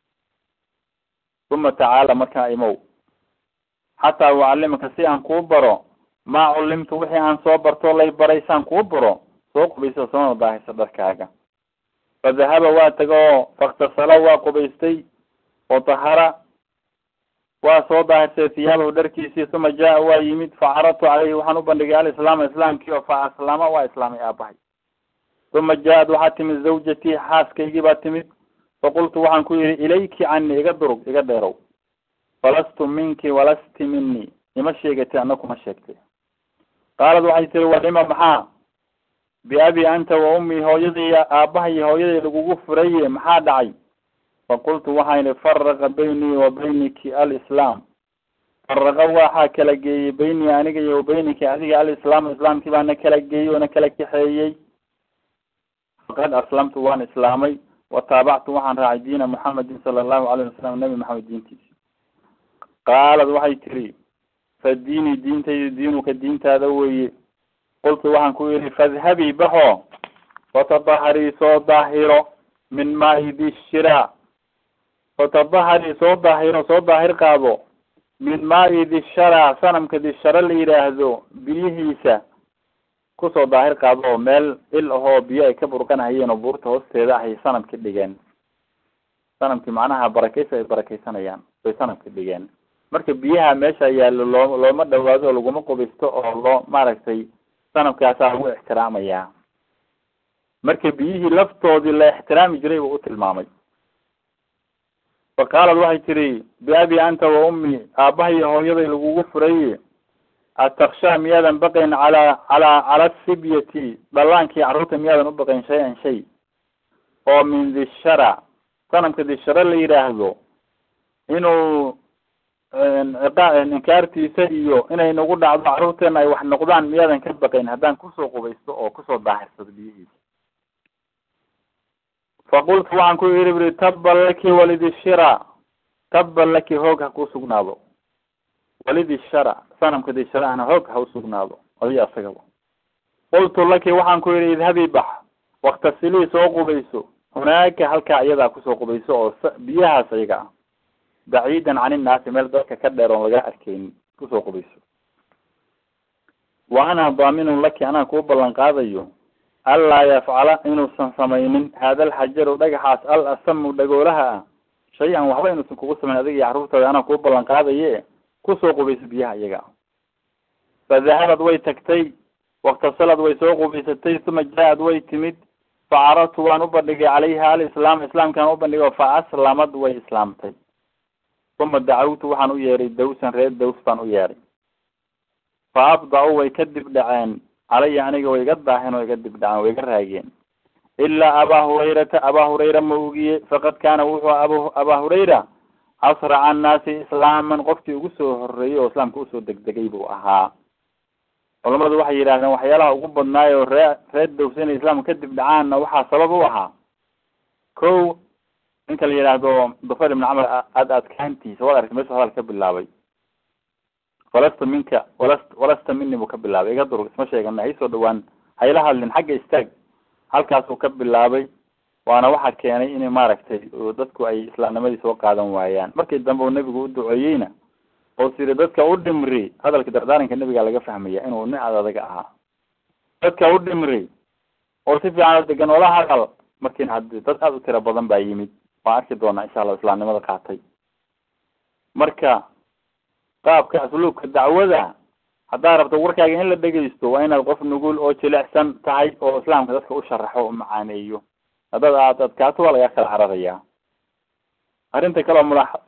uma tacaala markaa imow xataa ucalimaka si aan kuu baro maa cullimtu wixii aan soo barto lay baray saan kuu baro, soo qubayso soona daahirso dharkaaga. fadahaba waa taga oo faktasala waa qubaystay oo tahara waa soo daahirsay siyaabahu dharkiisii. uma jaa waa yimid facaradtu caleyhi waxaan u bandhigay alislaama islaamkii oo fa aslama waa islaamay aabahay. uma jaa-ad waxaa timid zawjatii xaaskaygii baa timid. faqultu waxaan ku yihi ilayki canii iga durug iga dheerow, falastu minki walasti minii, ima sheegatay ana kuma sheegtay. qaalad waxay tiri walima maxaa, biabi anta wa ummii hooyadii aabaha iyo hooyadii lagugu furaye maxaa dhacay. faqultu waxaan ihi faraqa baynii wa bayniki alislaam, faraqa waxaa kala geeyey baynii aniga iyo wabayniki adiga alislaam, islaamkii baana kala geeyey oona kala kaxeeyey. faqad aslamtu waan islaamay, wataabactu waxaan raacay diina muxamedin sala allahu alayhi wasalam, nabi maxamed diintiisa. qaalad waxay tiri fa diinii diintayda diinuka diintaada weye. qultu waxaan ku yihi fadhabii baxo watadaharii soo daahiro min maai di shira, watadaharii soo daahir qaado min maai di shara, sanamka di shara la yidhaahdo biyihiisa kusoo daahir qaado, oo meel il ahoo biyo ay ka burqanahayeen oo buurta hoosteeda ahay sanamki dhigeen. sanamki macnaha barakeysa ay barakeysanayaan bay sanamki dhigeen. marka biyaha meesha yaallo looma dhawaado oo laguma qubaysto oo loo maaragtay sanamkaasaa lagu ixtiraamayaa. marka biyihii laftoodii la ixtiraami jiray buu u tilmaamay. faqaalad waxay tiri biabi anta wa ummi, aabahay hooyaday lagugu furay, atakshaa miyaadan baqayn cala sibyati, dhalaankii carruurta miyaadan u baqayn shay-an shay oo min dishara, sanamka dishara la yidhaahdo, inuu inkaartiisa iyo inay nagu dhacdo carruurteena ay wax noqdaan miyaadan ka baqayn haddaan kusoo qubaysto oo kusoo daahirsado biyihiisa. faqultu waxaan ku yidhi buri tabban laki walidishira, tabban laki hoog ha kuu sugnaado, walidishara sanamka disharahna hoog ha usugnaado adiga asagaba. qultu laki waxaan ku yidhi idhabii bax, waktasilii soo qubayso, hunaaka halkaa iyadaa kusoo qubayso oo biyahaas ayaga ah, baciidan can innaasi meel dadka ka dheer oon laga arkeynin kusoo qubayso. wa ana daaminun laki anaa kuu ballan qaadayo anlaa yafcala inuusan samaynin haada alxajaru dhagaxaas al asamu dhagoolaha ah shay-an waxba inuusan kugu samayn adiga iyo carruurtaada anaa kuu ballan qaadaye kusoo qubayso biyaha iyaga. fadahabad way tagtay, waktasalad way soo qubaysatay, uma jaa-ad way timid, facaradtu waan u bandhigay calayha alislaam, islaamkaan u bandhigay, fa aslamad way islaamtay. uma dacawtu waxaan u yeeray dawsan, reer daws baan u yeeray, fa abda-u way ka dib dhaceen calaya aniga way iga daaheen oo iga dib dhaceen way iga raageen, ilaa abaa hurayrata, abaa hurayra ma ogiye, faqad kaana wuxuu abaa hurayra asraca annaasi islaaman, qofkii ugu soo horeeyey oo islaamka usoo degdegay buu ahaa. culamadu waxay yidhahdeen waxyaalaha ugu badnaayo reer daws inay islaamka kadib dhacaanna waxaa sabab u ahaa, ko ninka la yidhaahdo dufayl ibn camar adkaantiisa, waad aragtay meeshu hadal ka bilaabay, walasta minka walasta mini buu ka bilaabay, iga durug isma sheegana, haysoo dhawaan hayla hadlin, xagga istaag, halkaasuu ka bilaabay. waana waxa keenay inay maaragtay dadku ay islaamnimadii soo qaadan waayaan. markii dambe uu nebigu u duceeyeyna oo sida dadka u dhimri, hadalka dardaaranka nebiga laga fahmaya inuu nin adaga ahaa, dadka u dhimri oo si fiican u degan oola hadal. markiina hadii dad aada u tiro badan baa yimid, waan arki doonaa insha allah islaamnimada qaatay. marka qaabka asluubka dacwada haddaa rabto warkaaga in la dhegaysto waa inaad qof nugul oo jilicsan tahay oo islaamka dadka u sharaxo o macaaneeyo. haddaad aad adkaato waa laga kala cararayaa. arrinta kaleo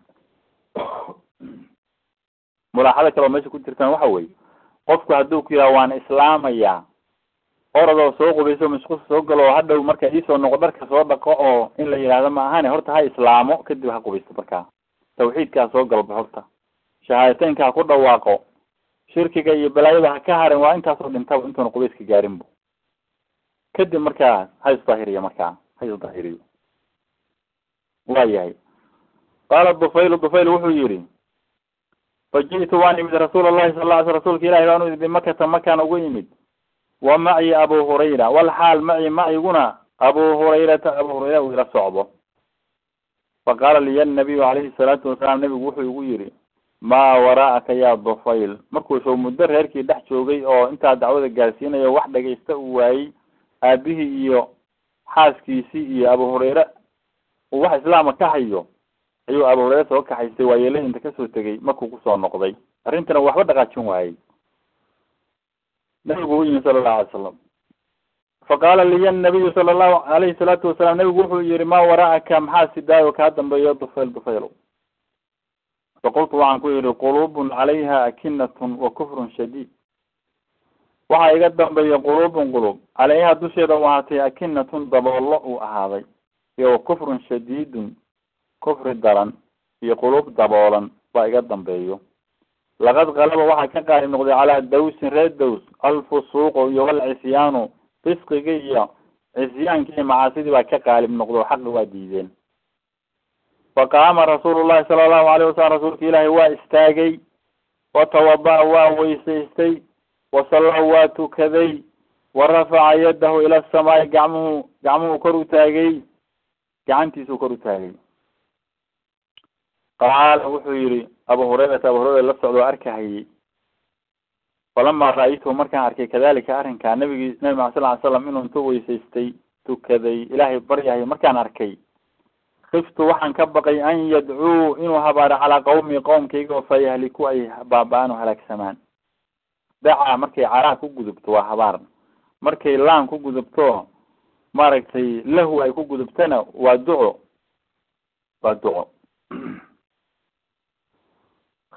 mulaaxada kaleo meesha ku jirtaan waxa weye, qofku hadduu ku yidhaha waan islaamayaa, oradoo soo qubayso mashquulka soo galo oo hadhow marka iisoo noqo dharka soo dhaqo oo in la yidhaahdo ma ahane, horta ha islaamo kadib ha qubaysto. markaa tawxiidkaa soo galba, horta shahaadateynka ha ku dhawaaqo, shirkiga iyo balaayada ha ka harin, waa intaasoo dhintaba intuuna qubayska gaarinbo, kadib markaa ha isdaahiriyo, markaa ha isdaahiriyo. waa yahay. qaala dufayl wuxuu yihi, faji'tu waan imid rasuul allahi sal la sl rasuulka ilahi baan u imid bimakata, makaan ugu imid, wa maci abu hurayra, walxaal maciguna abu hurayrata, abu hurayra uu ila socdo. faqaala liya nabiyu calayhi salaatu wasalaam, nabigu wuxuu igu yihi, maa waraa'aka ya dufayl. markuu soo muddo reerkii dhex joogay oo intaa dacwada gaarsiinayo wax dhagaysta uu waayey, aabihii iyo xaaskiisii iyo abu hurayre uu wax islaama ka hayo, ayuu abu hurayre soo kaxaystay waayeelada inta kasoo tegay. markuu kusoo noqday arrintana waxba dhaqaajin waayey, nabigu u yimi sala allahu alay salam. faqaala liya nabiyu sala allahu alayhi salaatu wasalaam, nabigu wuxuu yihi, maa waraa'aka, maxaa sidaayo kaa dambeeyo dufayl. faqultu waxaan ku yihi, quluubun calayha akinatun wa kufrun shadiid. waxaa iga dambeeya quluubun quluub, calayha dusheeda u ahaatay akinatun daboolo uu ahaaday, iyo kufrun shadiidun kufri daran, iyo quluub daboolan baa iga dambeeyo. laqad qalaba waxaa ka qaalib noqday calaa dawsin, reer daws, alfusuuqu iyo walcisyaanu, fisqiga iyo cisyaanki iyo macaasidii baa ka qaalib noqdo, xaqi waa diideen. faqaama rasuulu llahi sala allahu alayh wasalam, rasuulka ilaahay waa istaagay, watawada-a waa weysaystay, wasalla waa tukaday, warafaca yadahu ila asamaai, gacmuhu kor u taagay, gacantiisuu kor u taagay. qaala wuxuu yihi abu hurayrata, abu hurayra la socdo arkahayey, falamaa ra-aytuhu markaan arkay kadalika arrinkaa, nabi maxamed sal ly slam inuu intuu weysaystay tukaday ilaahay baryahay markaan arkay, khiftu waxaan ka baqay an yadcuu inuu habaaro calaa qawmi, qowmkayga fa yahliku ay baaba-aan oo halaagsamaan. dacaa markay caraa ku gudubto waa habaar, markay laan ku gudubto maaragtay lahu ay ku gudubtana waa duco.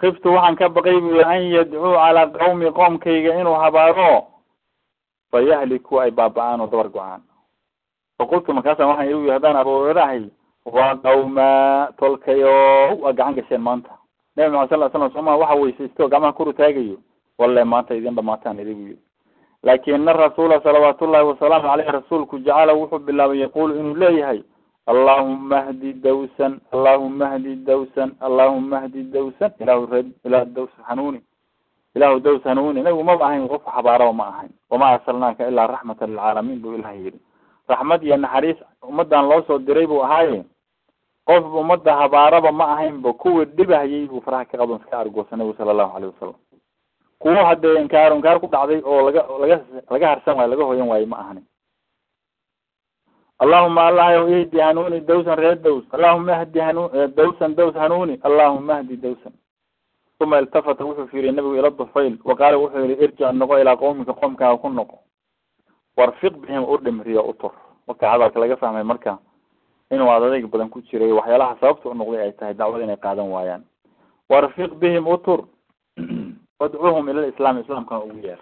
khiftu waxaan ka baqay bu an yadcuu calaa qawmi qoomkayga inuu habaaro fayahliku ay baaba-aan oo dabar go-aan. faqultu markaasa waxaan igu haddaan Abu Hurayra ahay waa qawma tolkayo waa gacan gasheen maanta. nabi maxamed sal slam soma waxa weysaysto gacmaha kor utaagayo wallahi maanta idin dhamaataan idigu yiri. laakina rasuula salawaatullahi wasalaamu caleyh rasuulku jacala wuxuu bilaabay yaqulu inuu leeyahay allahuma hdi dawsan allahuma hdi dawsan allahuma hdi dawsan ilah daws hanuuni ilahu daws hanuuni. nabigu maba ahayn qof xabaaro ma ahayn wama arsalnaaka ilaa raxmatan lilcaalamiin buu ilaah yiri. raxmad iyo naxariis ummadan loo soo diray buu ahaaye qof ummadda habaaraba ma ahaynba kuwii dhibahayay buu faraha ka qaban iska argoosa nabigu sala allahu alayhi wasalam. kuwo haddee inkaar ku dhacday oo laga harsan waayo laga hoyan waayo ma ahani. allahuma allah ihdi hanuuni dawsan reer daws allahuma hdi dawsan daws hanuuni allahuma hdi dawsan. uma iltafata wuxuu fiiriyay nabigu ila Dufayl waqaala wuxuu yihi irjic noqo ilaa qawmika qoomkaaga ku noqo warfiq bihim u dhimriyo u tur. marka hadalka laga fahmay marka inuu adayg badan ku jiray waxyaalaha sababta u noqday ay tahay dacwada inay qaadan waayaan. warfiq bihim u tur wadcuuhum ila islam islaamkana ugu yeer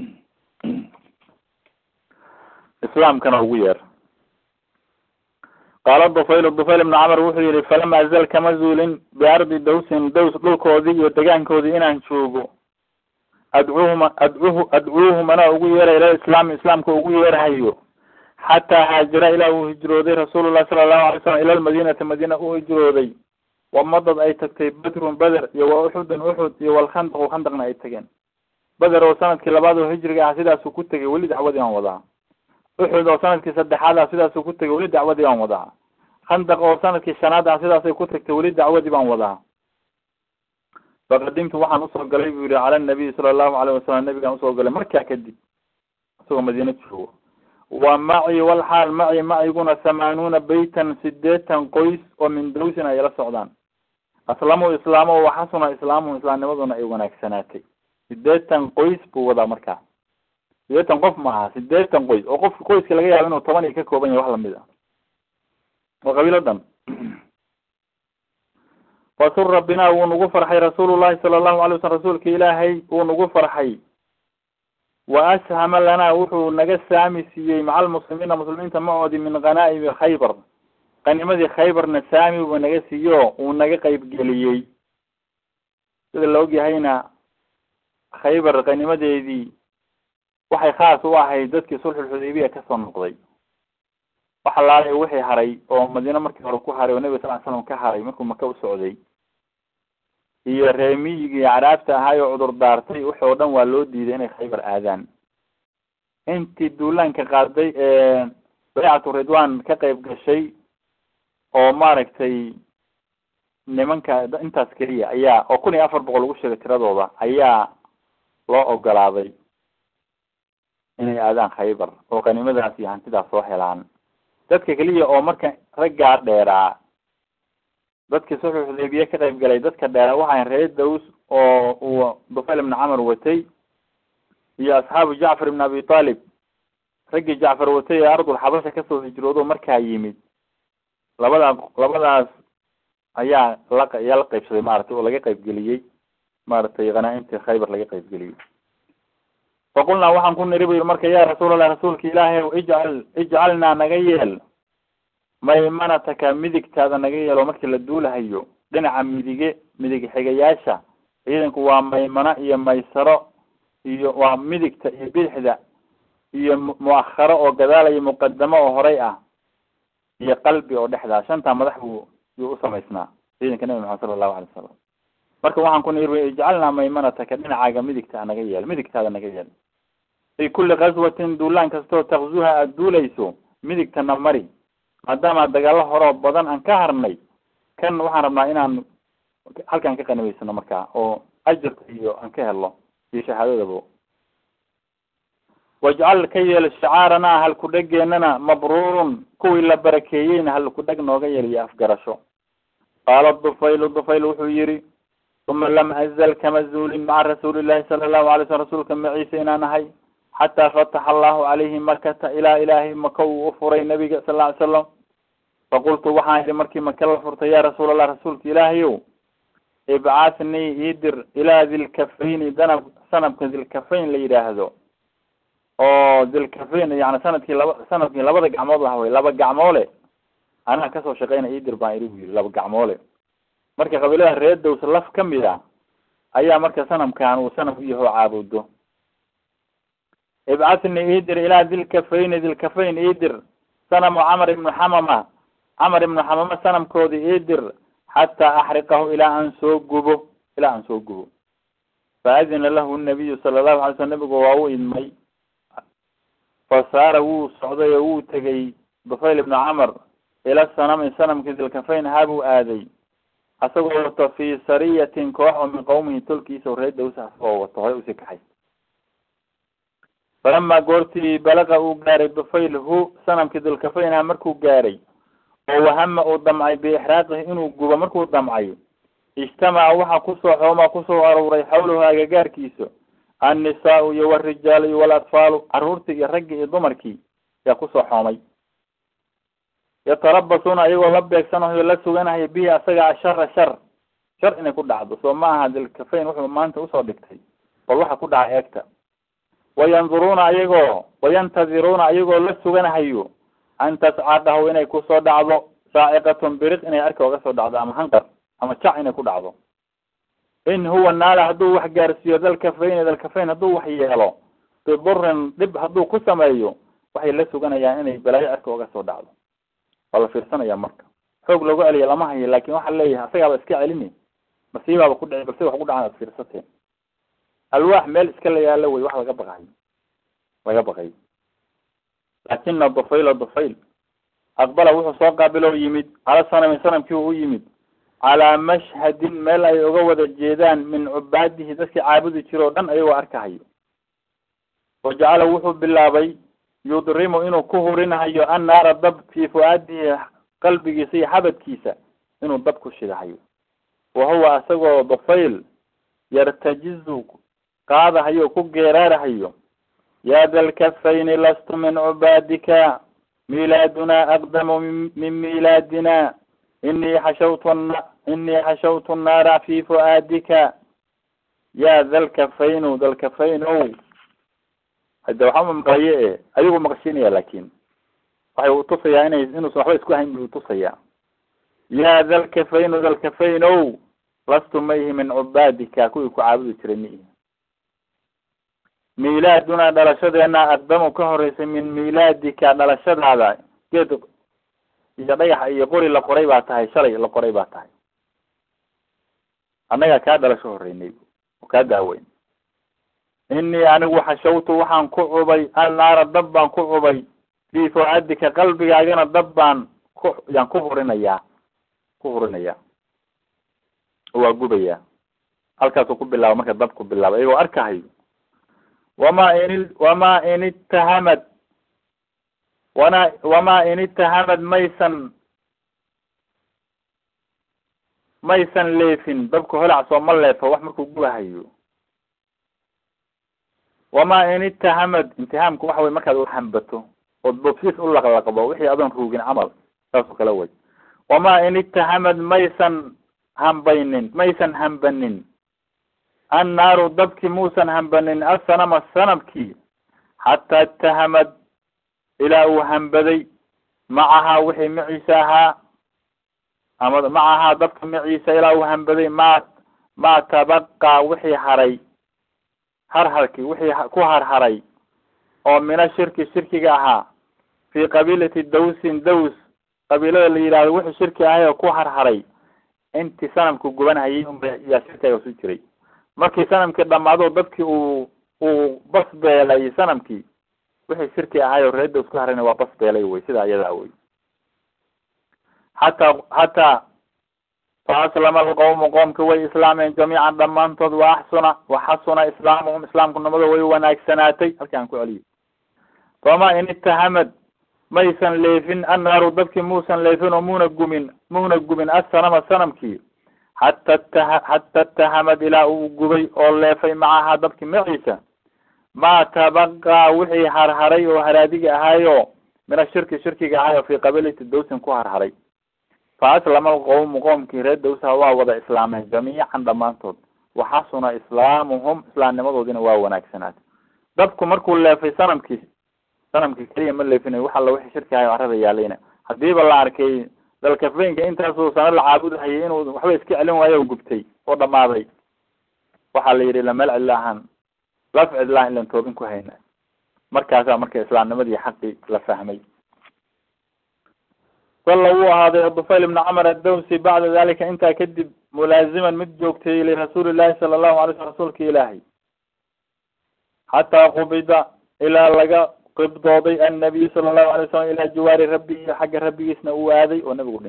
islaamkana ugu yeer. qaala Dufayl ibn Camr wuxuu yihi falama azal kama zuulin biardi dawsin daws dhulkoodii iyo degaankoodii inaan joogo adcuuhum anaa ugu yeeray ila islaamka ugu yeerahayo xataa haajira ilaa uu hijrooday rasuulullahi sala allahu alay slam ila lmadinati madiina u hijrooday wamadad ay tagtay badrun beder iyo wa uxudun uxud iyo walkhandaqu khandaqna ay tageen. beder oo sanadkii labaad oo hijriga ah sidaasuu ku tegay weli dacwadii aan wadaa. uxud oo sanadkii saddexaad ah sidaasuu ku tegay weli dacwadii baan wadaa. khandaq oo sanadkii shanaad ah sidaasay ku tagtay weli dacwadii baan wadaa. faqadimtu waxaan usoo galay buu yihi cala nabiy sala allahu alayhi wasalam nabigaan usoo galay markaa kadib isagoo madiina joogo. wa maci walxaal maciguna 80 baytan 80 qoys oo min dawsin ay la socdaan. aslamu islaamo waxasuna islaamu islaamnimaduna ay wanaagsanaatay. 80 qoys buu wadaa markaa. 80 qof maaha 80 qoys oo qofka qoyska laga yaabo inuu 10 ka kooban yahay wax lamid ah oo qabiiladan. fasura bina wuu nagu farxay rasuulullahi sala allahu alay wasalam rasuulka ilaahay wuu nagu farxay. wa ashama lana wuxuu naga saami siiyey maca almuslimiina muslimiinta macoodi min khanaa'imi khaybar qanimadii khaybarna saami buu naga siiyo uu naga qayb geliyey. sida la ogyahayna khaybar qanimadeedii waxay khaas u ahayd dadkii sulxulxudaybiya kasoo noqday. waxa laalay wixii haray oo madiina markii hore ku haray oo nabiga sal slam ka haray markuu maka u socday iyo reemiyigii caraabta ahaay oo cudur daartay wixii oo dhan waa loo diiday inay khaybar aadaan. intii duulaanka qaaday baycatu ridwan ka qayb gashay oo maaragtay nimanka intaas keliya ayaa oo 1400 lagu sheegay tiradooda ayaa loo ogolaaday inay aadaan khaybar oo qaniimadaas iyo hantidaas soo helaan. dadka keliya oo marka raggaa dheeraa dadkii sulxul xudaybiya ka qayb galay dadka dheeraa waxaa reer daws oo uu Dufayl ibn Camr watay iyo asxaabu Jacfar ibn Abi Talib raggii Jacfar watay ee ardul xabasha kasoo hijroodo markaa yimid. labadaas ayaa la qaybsaday maaragtay oo laga qayb geliyey maaragtay qanaa'imtii khaybar laga qayb geliyey. faqulnaa waxaan ku niri bu yiri marka yaa rasuulallah rasuulka ilaahay ijcalnaa naga yeel maymanataka midigtaada naga yeelo markii la duulahayo dhinaca midig xigayaasha ciidanku waa maymana iyo maysaro iyo waa midigta iyo bidixda iyo muakharo oo gadaal iyo muqadamo oo horay ah iyo qalbi oo dhexda shanta madax buu u samaysnaa ciidanka nabi maxamed sallallahu alayhi wasallam. marka waxaan ku niri ijcalnaa maymanataka dhinacaaga midigta naga yeel midigtaada naga yeel. fi kulli qaswatin duulaan kastoo taqzuha aad duulayso midigtana mari maadaama dagaalo horoo badan aan ka harnay kan waxaan rabnaa inaan halkaan ka qanibaysano markaa oo ajarka iyo aan ka helo iyo shahaadadaba. wajcal ka yeel shicaarana halku dhegeenana mabruurun kuwii la barakeeyeyna halku dheg nooga yeeliyo afgarasho. qaala Dufayl wuxuu yihi uma lam azal kama zuulin maca rasuulillahi sala allahu alay slam rasuulka maciise inaan ahay xataa fataxa allahu calayhi makata ilaa ilaahay maka uu u furay nabiga sal ly salam. faqultu waxaan idhi markii maka la furtay yaa rasuulallah rasuulka ilaahayow ibcathnii idir ilaa dilkafayni sanamka dilkafayn la yidhaahdo oo dilkafayn yani sanadkii labada gacmood waxa wey laba gacmoole anaa kasoo shaqeyna idir baan iri bu yiri laba gacmoole marka qabiilada reer Daws laf kamid ah ayaa marka sanamkan uu sanam u yahay caabudo ibcathnii idir ilaa dilkafayn idir sanam Camr ibn Xamama sanamkoodi idir xataa axriqahu ilaa aan soo gubo faadina lahu nabiyu sala allahu alay slam nabigu waa u idmay fasaara wuu socday oo wuu tegay Dufayl ibnu Camr ila sanami sanamkii dilkafayn habuu aaday asagoo wato fi sariyatin koox oo min qawmihi tolkiisa reer Daws oo wato hore usii kaxay falama goortii balaqa uu gaaray Dufayl sanamkii dilkafayn markuu gaaray oo wahama uu damcay biixraaqihi inuu gubo markuu damcay ijtamaca waxaa kusoo aruuray xawlahu agagaarkiisa annisaau iyo warijaal iyo walatfaalu caruurtii iyo raggii iyo dumarkii yaa kusoo xoomay yatarabasuuna ayagoo la beegsanayo la suganayo bihi asaga ashara shar inay ku dhacdo soo ma aha dilkafayn wuxuu maanta usoo dhigtay bal waxa ku dhaca eegta wayantadiruuna ayagoo la suganahayo an tascadahu inay kusoo dhacdo saaciqatun biriq inay arka oga soo dhacdo ama hanqar ama jac inay ku dhacdo in huwa naala hadduu wax gaarsiiyo dalkafayn hadduu wax yeelo bidurin dhib hadduu ku sameeyo waxay la suganayaan inay balaayo arka oga soo dhacdo waa la fiirsanaya marka xoog loogu celiya lama hayo laakin waxaa leeyahay asagaaba iska celini masiibaaba ku dhici balse wax ku dhacan ad fiirsateen alwaax meel iska la yaalo wey wax laga baqay laakina Dufayl aqbala wuxuu soo qaabiloo yimid cala sanamkii u yimid calaa mashhadin meel ay uga wada jeedaan min cubaadihi dadkii caabudi jiro o dhan ayagoo arkahayo wajacala wuxuu bilaabay yudrimu inuu ku hurinahayo annaara dab fii fuaadihi qalbigiisa iyo xabadkiisa inuu dab ku shidahayo wahuwa asagoo Dufayl yartajizu qaadahayo ku geeraarahayo ya dalkafayni lastu min cubaadika milaaduna aqdamu min milaadina inii xashawtu nnaara fi fuaadika ya dalkafaynu hada waxama maqlaye ayagu maqshinaya laakin waxay utusayaa inuusan waxba isku hayn bu utusaya ya dalkafayno lastu maihi min cubaadika kuwii ku caabudi jiray miihi milaaduna dhalashadeena aqdamu ka horeysay min milaadika dhalashadaada geed iyo dhagax iyo qori la qoray baa tahay shalay la qoray baa tahay annaga kaa dhalasho horeynay oo kaa daaweyn inii anigu xashawtu waxaan ku cubay annaara dab baan ku cubay fii fuaadika qalbigaagana dab baan yaan ku hurinayaa waa gubaya halkaasuu ku bilaaba marka dab ku bilaaba iyagoo arkahayo wamaa in itahamad maysan leefin dabka holac soo ma leefo wax markuu gubahayo wamaa in itahamad intihaamku waxa wey markaad uhambato ood bobsis u laqlaqbo wixii adoon ruugin camal saasoo kale way wamaa in itahamad maysan hambanin annaaru dabki muusan hambanin asanama sanamkii xataa itahamad ilaa uu hambaday macahaa wixii maciisa ahaa ama macahaa dabka maciisa ilaa uu hambaday ma tabaqa wixii haray harharkii wixii ku harharay oo mina shirkiga ahaa fii qabiilati Daws qabiilada la yidhahdo wixii shirki ahay oo ku harharay intii sanamku gubanhayay yaa shirkiga soo jiray markii sanamkii dhamaado dadkii uu basbeelay sanamkii wixii shirki ahay oo reer Daws ku harayna waa basbeelay wey sidaa iyadaa wey hataa faaslama alqawmu qoomka way islaameen jamiican dhamaantood waxasuna islaamuhum islaamkunimada way wanaagsanaatay halkaan ku celiyo fama in itahamad maysan leefin annaaru dabkii muusan leefin oo muna gumin asanama sanamkii xata itahamad ilaa uu gubay oo leefay macaha dabkii maciisa ma tabaqa wixii harharay oo haraadiga ahaayo mina shirkiga ahaayo fii qabiilati Dawsin ku harharay فأسلم القوم قوم كيرد وسوا وضع إسلامه جميعا دمانتود وحسن إسلامهم إسلام نمضوا وناكسنات dadku markuu leefay sanamkii kaliya ma leefin waxa la wixii shirkaayo carada yaalina hadiiba la arkay dalka Frenka intaas oo sanad la caabudayay inuu waxba iska celin waayo oo gubtay oo dhamaaday waxa la yiri la mal ilaahan laf ilaaha in toobin ku hayna markaas islaamnimadii xaqi la fahmay والله هذا الطفيل بن عمر الدوسي بعد ذلك انت كدب ملازما متجوكتي لرسول الله صلى الله عليه وسلم رسولك إلهي حتى قبض إلى لقى قبضوضي النبي صلى الله عليه وسلم إلى جوار ربي حق ربي اسنه وآذي والنبي قل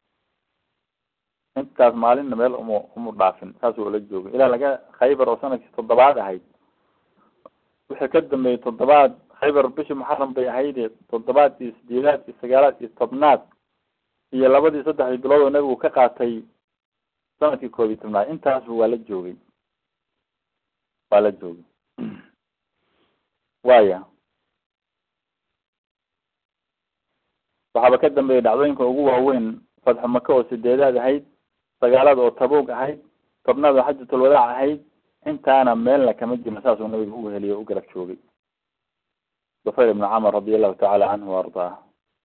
انت مالين نميل أمور ضعفن ساسو لجوك إلى لقى خيبر وسنة تضبعات هاي وحكدم تضبعات خيبر بش محرم بي هايدي تضبعات سديلات سجالات طبنات iyo labadii saddex bilood oo nabigu ka qaatay sanadkii 12 intaas waa la joogay waaya waxa ka dambeeyay dhacdooyinka ugu waaweyn Fatxu Maka oo 8 ahayd sagaalad oo Tabuuk ahayd tobnaad oo Xajjatul Wadaac ahayd intaana meel la kama jiro saas oo nabigu u heliyo u garab joogay Dufayl ibn Amr radiyallahu ta'ala anhu warda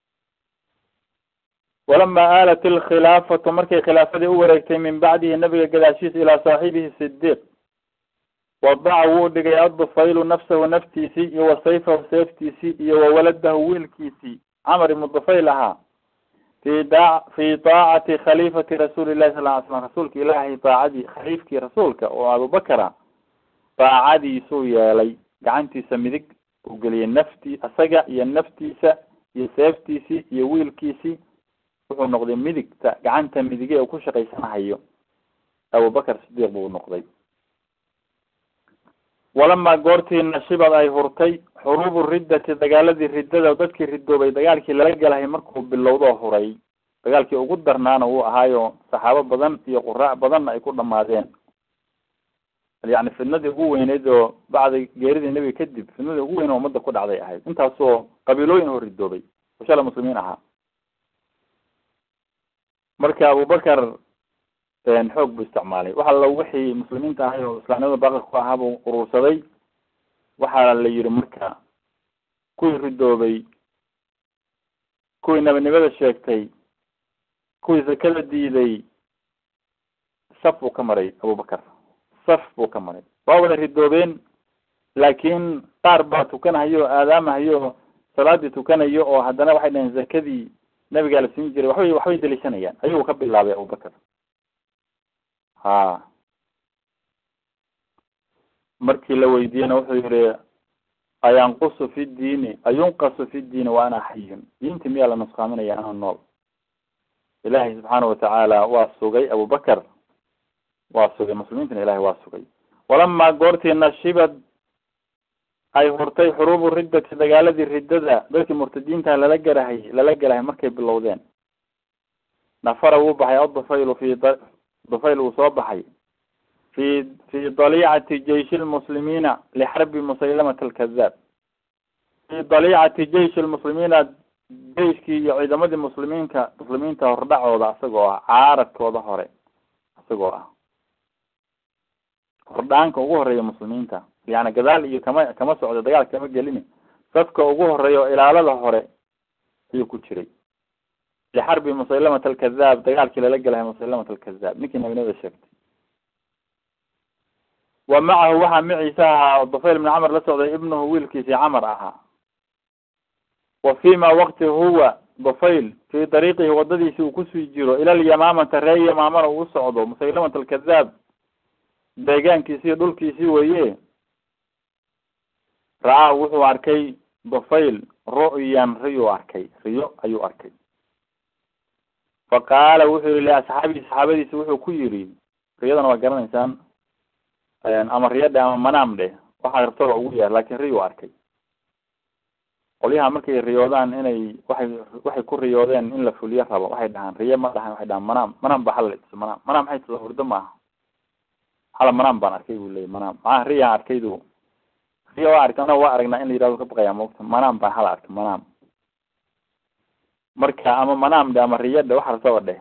ولما آلت الخلافة مركي خلافة وريكتي من بعده النبي قداشيس إلى صاحبه الصديق وضعه دقي الضفيل نفسه ونفتيسي وسيفه وسيفتيسي وولده ويلكيسي عمر بن الضفيلها في طاعة خليفة رسول الله صلى الله عليه وسلم رسولك إلهي طاعتي خليفك رسولك وأبو بكر طاعتي سويا لي قعنتي سميدك وقلي النفتي أسقع ينفتيسا يسيفتيسي يويلكيسي wuxuu noqday midigta gacanta midige oo ku shaqeysanayo Abu Bakar Sidiq buu noqday walama goortii nashibad ay hurtay xurubu riddati dagaaladii riddada dadkii ridoobay dagaalkii la galahay markuu bilowdo huray dagaalkii ugu darnaana uu ahaayo saxaabo badan iyo quraac badan ay ku dhamaadeen yani fidnadii ugu weyneed oo bacda geeridii nabiga kadib fidnadii ugu weyn oo umada ku dhacday ahayd intaas oo qabiilooyin oo ridoobay oo muslimiin ahaa marka Abu Bakar xoog buu isticmaalay waxa la wixii muslimiinta ahay oo islaamnimada baaqi ku ahaa buu urursaday waxa la yiri marka kuwii ridoobay kuwii nabadnimada sheegtay kuwii zakada diiday saf uu ka maray Abu Bakar saf buu ka maray waa wada ridoobeen laakiin qaar baa tukanayo aadaamahayo salaadii tukanayo oo haddana waxay dhayn zakadii nabiga la siin jiray waxay daliishanayaan ayuu ka bilaabay Abu Bakar markii la weydiiyay wuxuu yiri ayanqasu fi diini wa ana hayyun diinta miyaa la nusqaaminaya ana nool Ilaahi subhanahu wa ta'ala waa sugay Abu Bakar waa sugay muslimiinta Ilaahi waa sugay walama goortii nashibad ay hortay xurubu riddati dagaaladii riddada dadkii murtadiinta lala galahay markay bilowdeen nafara uu baxay Dufayl uu soo baxay في ضليعة جيش المسلمين لحرب مسيلمة الكذاب في ضليعة جيش المسلمين جيش كي عدمة المسلمين تهردعوا وضع سقوها عارك وظهري سقوها هردانك وظهر يا مسلمين تا يعني كذلك كما سعود دقال كما قاليني صفك وظهر يا إلى ظهري هي كتشري لحرب مسيلمة الكذاب دقال كلا لقى لها مسيلمة الكذاب نكي نبي نبي الشكت ومعه وحى معيساها الضفيل بن عمر لسعود ابنه ويلكي في عمر وفيما وقت هو ضفيل في طريقه وضدي سوكسو يجيرو إلى اليمامة رأي يمامة وصعده مسيلمة الكذاب ديقان كيسي دول كيسي ويه رأى وحو أركي ضفيل رؤيا ريو أيو أركي فقال وحو لأصحابي صحابي وحو كيري رياضا وقرنا إنسان أمر رياضا أما منام ده waxaa rabto ugu yeer laakiin riyo arkay qoliyaha markay riyoodaan inay waxay ku riyoodeen in la fuliyo rabo waxay dhahan riyo ma dhahan waxay dhahan manam ba hal manam maxay soo hurdo ma hala manam baan arkay uu leeyahay manam riyo arkaydu riyo arkana waa aragnaa in la yiraahdo ka baqaya moogta manam baan hal arkay manam marka ama manam da ama riyada waxa rabto dheh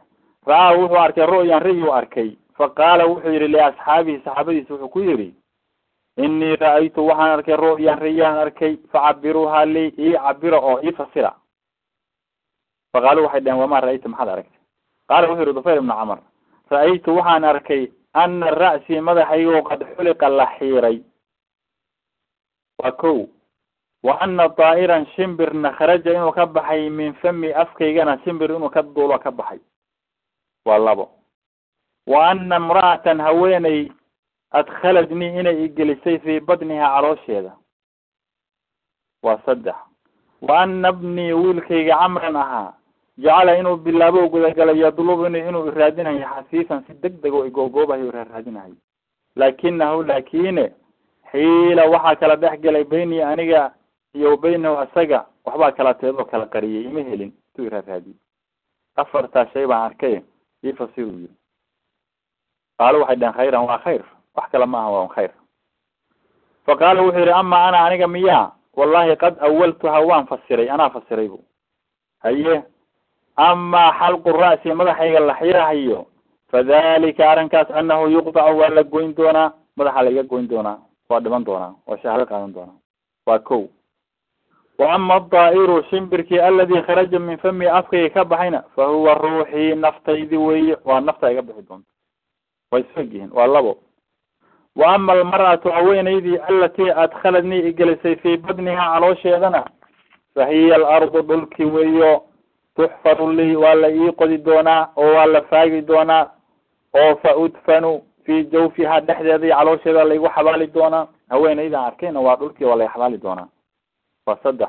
ra'aa wuxuu arkay ru'yan riyuu arkay faqaala wuxuu yihi liasxaabihi saxaabadiisa wuxuu ku yihi inii ra'aytu waxaan arkay ru'yan riyaan arkay facabiruuha li ii cabira oo ii fasira faqaalu waxay dhaheen wamaa ra'ayta maxaad aragtay qaala wuxuu yihi dufayl ibnu camar ra'aytu waxaan arkay ana ra'sii madaxaygo qad xuliqa la xiiray waa kow wa ana daa'iran shimbirna kharaja inuu ka baxay min fami afkaygana shimbir inuu ka duulo ka baxay waa labo wa ana imra'atan haweeney adkhaladnii inay igelisay fii badniha caloosheeda waa saddex wa ana bnii wiilkayga camran ahaa jacala inuu bilaabo gudagalay yadlubni inuu iraadinayo xafiifan si deg deg oo igoogoobayo raadinayo laakinahu laakine xiila waxaa kala dhex galay baynii aniga iyo baynahu asaga waxbaa kala teedoo kala qariyay ima helin tu iraadiyey afartaa shay baan arkay ii fasiru yiri qaalo waxay dhaheen khayran waa khayr wax kale ma aha waa khayr faqaala wuxuu yihi ama ana aniga miyaa wallahi qad awaltuha waan fasiray anaa fasiray bu haye ama xalqu ra'si madaxayga la xirahayo fadalika arrinkaas anahu yuqdacu waa la goyn doonaa madaxa laiga goyn doonaa waa dhiman doonaa waa shahaado qaadan doonaa waa kow wa ama adaa'iru shimbirkii aladi kharaja min fami afkayga ka baxayna fa huwa ruuxii naftaydi weeye waa nafta iga bixi doonta way isfegyihiin waa labo wa ama almar'atu haweenaydii alatii adkhaladnii igelisay fii badniha caloosheedana fa hiya alardu dhulki weeyo tuxfaru lii waa la ii qodi doonaa oo waa la faagi doonaa oo fa udfanu fii jawfiha dhexdeeda iyo caloosheeda laigu xabaali doonaa haweenaydaan arkayna waa dhulkii waa la xabaali doonaa waa saddex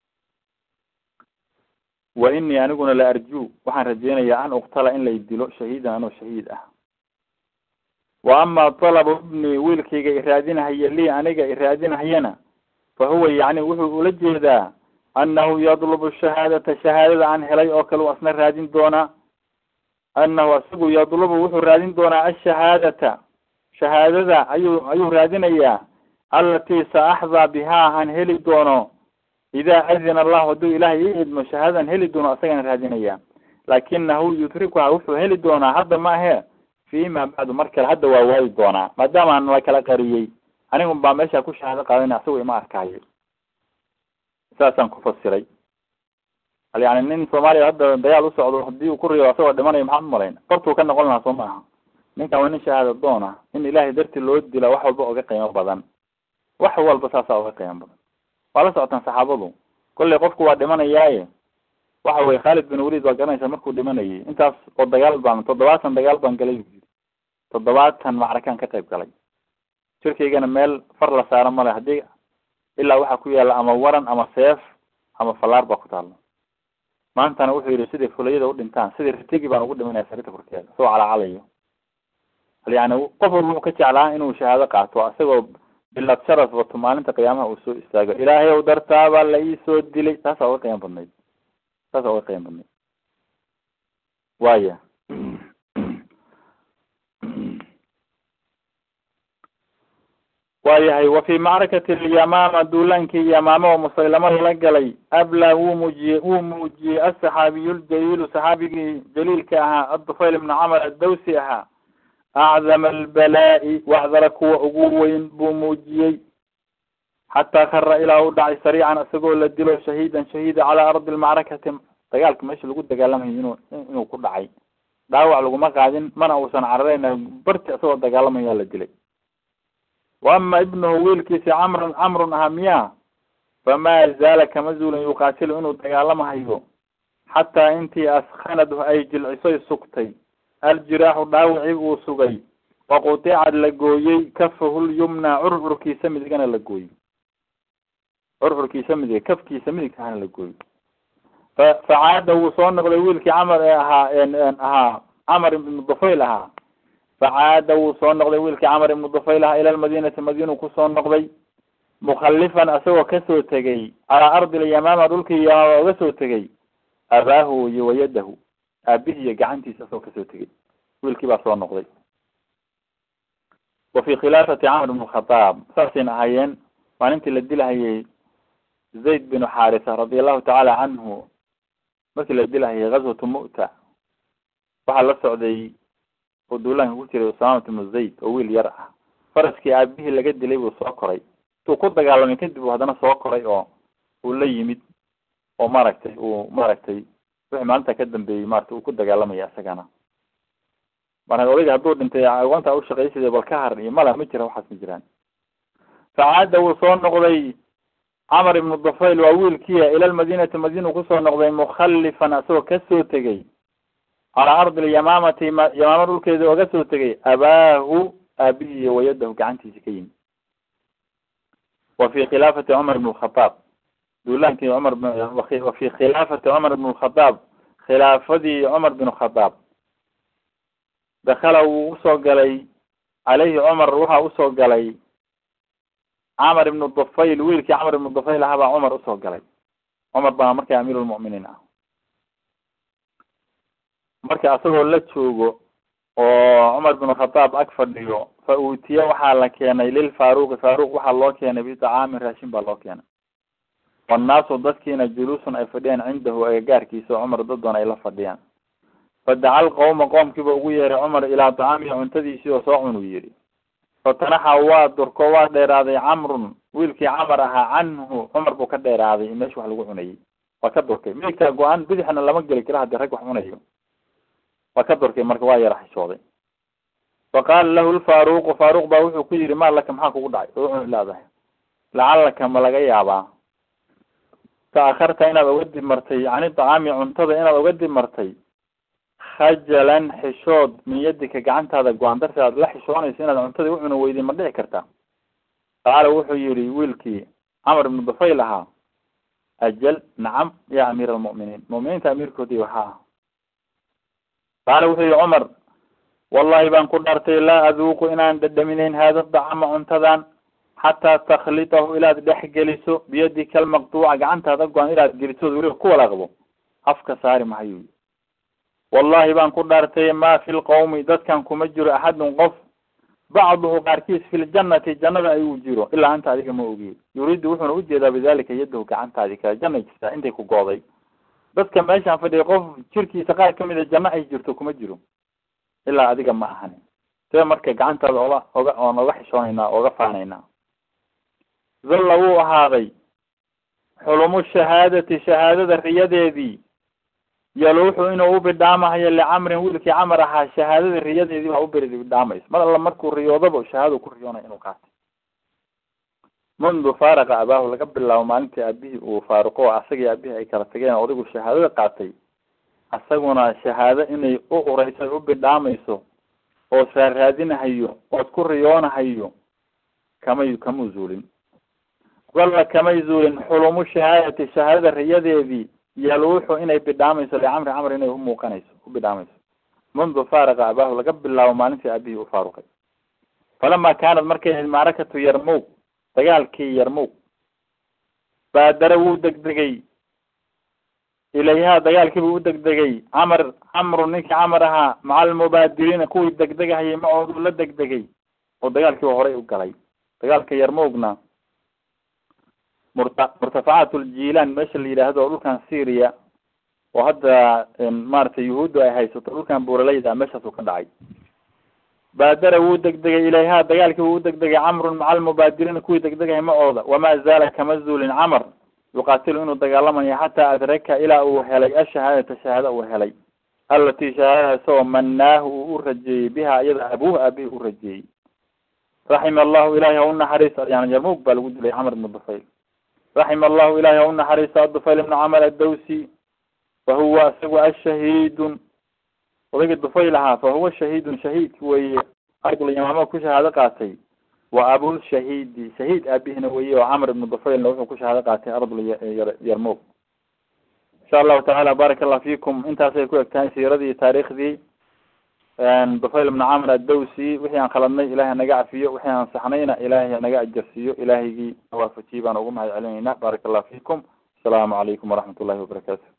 wa inii aniguna la arjuu waxaan rajeynayaa an uqtala in lay dilo shahiidan anoo shahiid ah wa ama talabu ibni wiilkayga iraadinahaya lii aniga iraadinahayana fa huwa yacni wuxuu ula jeedaa anahu yadlubu shahaadata shahaadada aan helay oo kale u asna raadin doonaa anahu asigu yadlubu wuxuu raadin doonaa ashahaadata shahaadada ayuu raadinayaa alatii saaxdaa bihaa han heli doono idaa adina allahu hadduu ilaahay ii idmo shahaadadan heli doono asagana raadinayaa laakinahu yudrikuha wuxuu heli doonaa hadda ma ahe fiima bacdu mar kale hadda waa waayi doonaa maadaama la kala qariyey anigun baa meesha ku shahaado qaadana asago ima arkaayo saasaan ku fasiray yani nin soomaaliya hadda dagaal u socdo hadii uu ku riyo asagoo dhimanayo maxaad umalayn qortuu ka noqon lahaa soo ma aha ninkan waa nin shahaado doon ah in ilaahay darti loo dila wax walba oga qiimo badan wax walba saasaa oga qiimo badan waa la socotaan saxaabadu kollay qofku waa dhimanayaaye waxa weye khaalid bin waliid waa garanaysaa markuu dhimanayay intaas oo dagaal baan 70 dagaal baan galay 70 macrakaan ka qayb galay shirkaygana meel far la saaro male hadii ilaa waxa ku yaala ama waran ama seef ama falaar baa ku taalo maantana wuxuu yidhi sidii fulayada u dhintaan sidii ritigi baan ugu dhimanaya sarita korkeeda soo calacalayo yani qof walba wuxuu ka jeclaa inuu shahaado qaato asagoo bilad sharaf wato maalinta qiyaamaha uu soo istaago ilaahay ow dartaabaa la ii soo dilay taasaa uga qiimo badnayd taasaa uga qiimo badnayd waya waayahay wa fi macrakati alyamaama duulaankii yamaama oo musaylama lala galay abla wuu muujiyey asaxaabiyu ljaliilu saxaabigii jaliilka ahaa adufayl ibnu camar addawsi ahaa acdama albalaa'i waxdara kuwa ugu weyn buu muujiyey xataa kara ilaa u dhacay sariican isagoo la dilo shahiidan shahiida calaa ardi lmacrakati dagaalka meesha lagu dagaalamayo inuu ku dhacay dhaawac laguma qaadin mana uusan cararayn barti isagoo dagaalamayaa la dilay wa ama ibnuhu wiilkiisi camrun ahaa miyaa famaa zaala kama zuulin yuqaatilu inuu dagaalamahayo xataa intii askhanadhu ay jilcisoy sugtay aljiraaxu dhaawicii uu sugay waquticad la gooyey kafahu lyumna curcurkiisa midigana la gooyey curcurkiisa midig kafkiisa midigtahana la gooyey facaada wuu soo noqday wiilkii camar ee ahaa camar ibnu dufayl ahaa facaada wuu soo noqday wiilkii camar ibnu dufayl ahaa ila lmadinati madiinu kusoo noqday mukhalifan asagoo kasoo tegay calaa ardi lyamaama dhulkii yamaama uga soo tegay abaahu iyo wayadahu aabihiiyo gacantiisa asagoo kasoo tegay wiilkii baa soo noqday wa fi khilaafati camr ibn khataab saasayna ahaayeen maalintii la dilahayay zayd binu xaarisa radi allahu tacaala canhu markii la dilahayay gazwatu mu'ta waxaa la socday oo duulaanka ku jiray Usaama ibn Zayd oo wiil yar ah. faraskii aabihii laga dilay buu soo koray, tuu ku dagaalamay kadib uu haddana soo koray oo uu la yimid oo maaragtay wixii maalinta ka dambeeyey maaragtay uu ku dagaalamaya isagana. marka odayga hadduu dhintay agoonta u shaqaysiday bal ka har iyo mala ma jira waxaas ma jiraan. facaada wuu soo noqday Camar ibn Dufayl waa wiilkiia ila almadinati madiina kusoo noqday mukhallifan asagoo kasoo tegay calaa ardi lyamaamati yamaama dhulkeeda oo kasoo tegay abaahu aabihi wayadahu gacantiisa ka yimid. wa fi khilaafati cumar ibn lkhataab duulaankii wa fi khilaafati cumar ibn lkhataab khilaafadii cumar bin khataab dakala wuu usoo galay caleyhi cumar waxaa usoo galay Camar ibn Dufayl wiilkii Camar ibn Dufayl ahaa baa Cumar usoo galay. Cumar baa markaa amiirulmu'miniin ah. marka asagoo la joogo oo Cumar bin Khataab ag fadhiyo fa uutiya waxaa la keenay lilfaaruq faaruq waxaa loo keenay bitacaamin raashin baa loo keenay. wannaasu dadkiina juluusun ay fadhiyaan cindahu agagaarkiisa Cumar dadoon ay la fadhiyaan. fadaca alqawma qoomkiiba ugu yeeray Cumar ilaa tacaamihi cuntadiisii oo soo cun uu yidhi. fatanaxa waa durko waa dheeraaday Camrun wiilkii Camar ahaa canhu Cumar buu ka dheeraaday meesha wax lagu cunayay waa ka durkay midigtaa go-aan bidixna lama geli kara haddii rag wax cunayo waa ka durkay marka waa yara xishooday. faqaala lahu lfaaruqu faaruq baa wuxuu ku yidhi maa laka maxaa kugu dhacay oo cuni leedahay lacalaka ma laga yaabaa ta'akharta inaad uga dib martay cani tacaami cuntada inaad uga dib martay khajalan xishood min yadika gacantaada go-aan darteed aad la xishoonayso inaad cuntadii u cuni weyday ma dhici karta. qaala wuxuu yihi wiilkii Camar ibn Dufayl ahaa ajal nacam ya amiir almu'miniin mu'miniinta amiirkoodii waxaa. qaala wuxuu yihi Cumar wallahi baan ku dhaartay laa aduuqu inaan dhadhaminayn haada dacama cuntadan xataa takhlitahu ilaad dhex geliso biyadika almaqtuuca gacantaada go-an ilaad geliso weliba ku walaaqdo afka saari mahayo. wallahi baan ku dhaartay ma fi lqawmi dadkan kuma jiro axadun qof bacduhu qaarkiis fi ljannati jannada ayuu jiro ilaa anta adiga ma ogiyo. yuriidu wuxuuna ujeedaa bidalika yadahu gacantaadi kale janna jirtaa intay ku gooday. dadka meeshaan fadhiya qof jirkiisa qaar kamid a janno ay jirto kuma jiro ilaa adiga ma ahani. see marka gacantaada oon oga xishoonaynaa oga faanaynaa. zalla wuu ahaaday xulumu shahaadati shahaadada riyadeedii yaluuxu inuu u bidhaamahayo licamrin wiilkii Camar ahaa shahaadada riyadeedii baa u bidhaamaysa mar alla markuu riyoodaba shahaado ku riyoonay inuu qaatay. mundu faaraqa abaahu laga bilaabo maalintii aabihii uu faaruqo asagii aabihii ay kala tageen odaygu shahaadada qaatay asaguna shahaado inay u ureyso ay u bidhaamayso oo saaraadinahayo ood ku riyoonahayo kamuu zuulin. walla kamay zuulin xulumu shahaadati shahaadada riyadeedii yaluuxu inay bidhaamayso licamri camr inay umuuqanayso u bidhaamayso mundu faaraqa abaahu laga bilaabo maalintii aabihii uu faaruqay. falama kaanad markay ahayd macrakatu Yarmuk dagaalkii Yarmuk baadara wuu degdegay ilayha dagaalkiibu u degdegay camru ninkii Camar ahaa maca almubaadiriina kuwii degdegahayay macoodu la degdegay oo dagaalkiiba horay u galay. dagaalka Yarmukna murtafacaat ljilan meesha la yidhaahdo oo dhulkan Syria oo hadda maaragtay yuhuuddu ay haysato dhulkan buuralayda meeshaasuu ka dhacay. baadara wuu degdegay ilayha dagaalkii wuu u degdegay Camrun maca almubaadiriina kuwii degdegay macooda wamaa zaala kama zuulin Camar yuqaatilu inuu dagaalamayo xataa adraka ilaa uu helay ashahaadata shahaada uu helay allatii shahaadadaasoo manaahu uu u rajeeyey biha iyada abuuhu aabihii u rajeeyey. raxima allahu ilahay ha u naxariiso yani Yarmuk baa lagu dilay Camar ibn Dufayl. raxima allahu ilahay ha u naxariiso adufayl ibn Camar addawsi fahuwa isagu ashahiidun odayga Dufayl ahaa fahuwa shahiidun shahiidki weye ardlyamaama ku shahaado qaatay wa abulshahiidi shahiid aabihina weye oo Camar ibn Dufaylna wuxuu ku shahaado qaatay Yarmuk. insha allahu tacaala baaraka allah fiikum intaasay ku eg tahay siiradii taariikhdii Dufayl ibn Camar addawsi. wixii aan khaladnay ilahay naga cafiyo wixii aan saxnayna ilahay naga ajarsiiyo ilahaygii waafajiye baan ugu mahad celinaynaa. baaraka allah fiikum. asalaamu calaykum waraxmat ullahi wabarakaatu.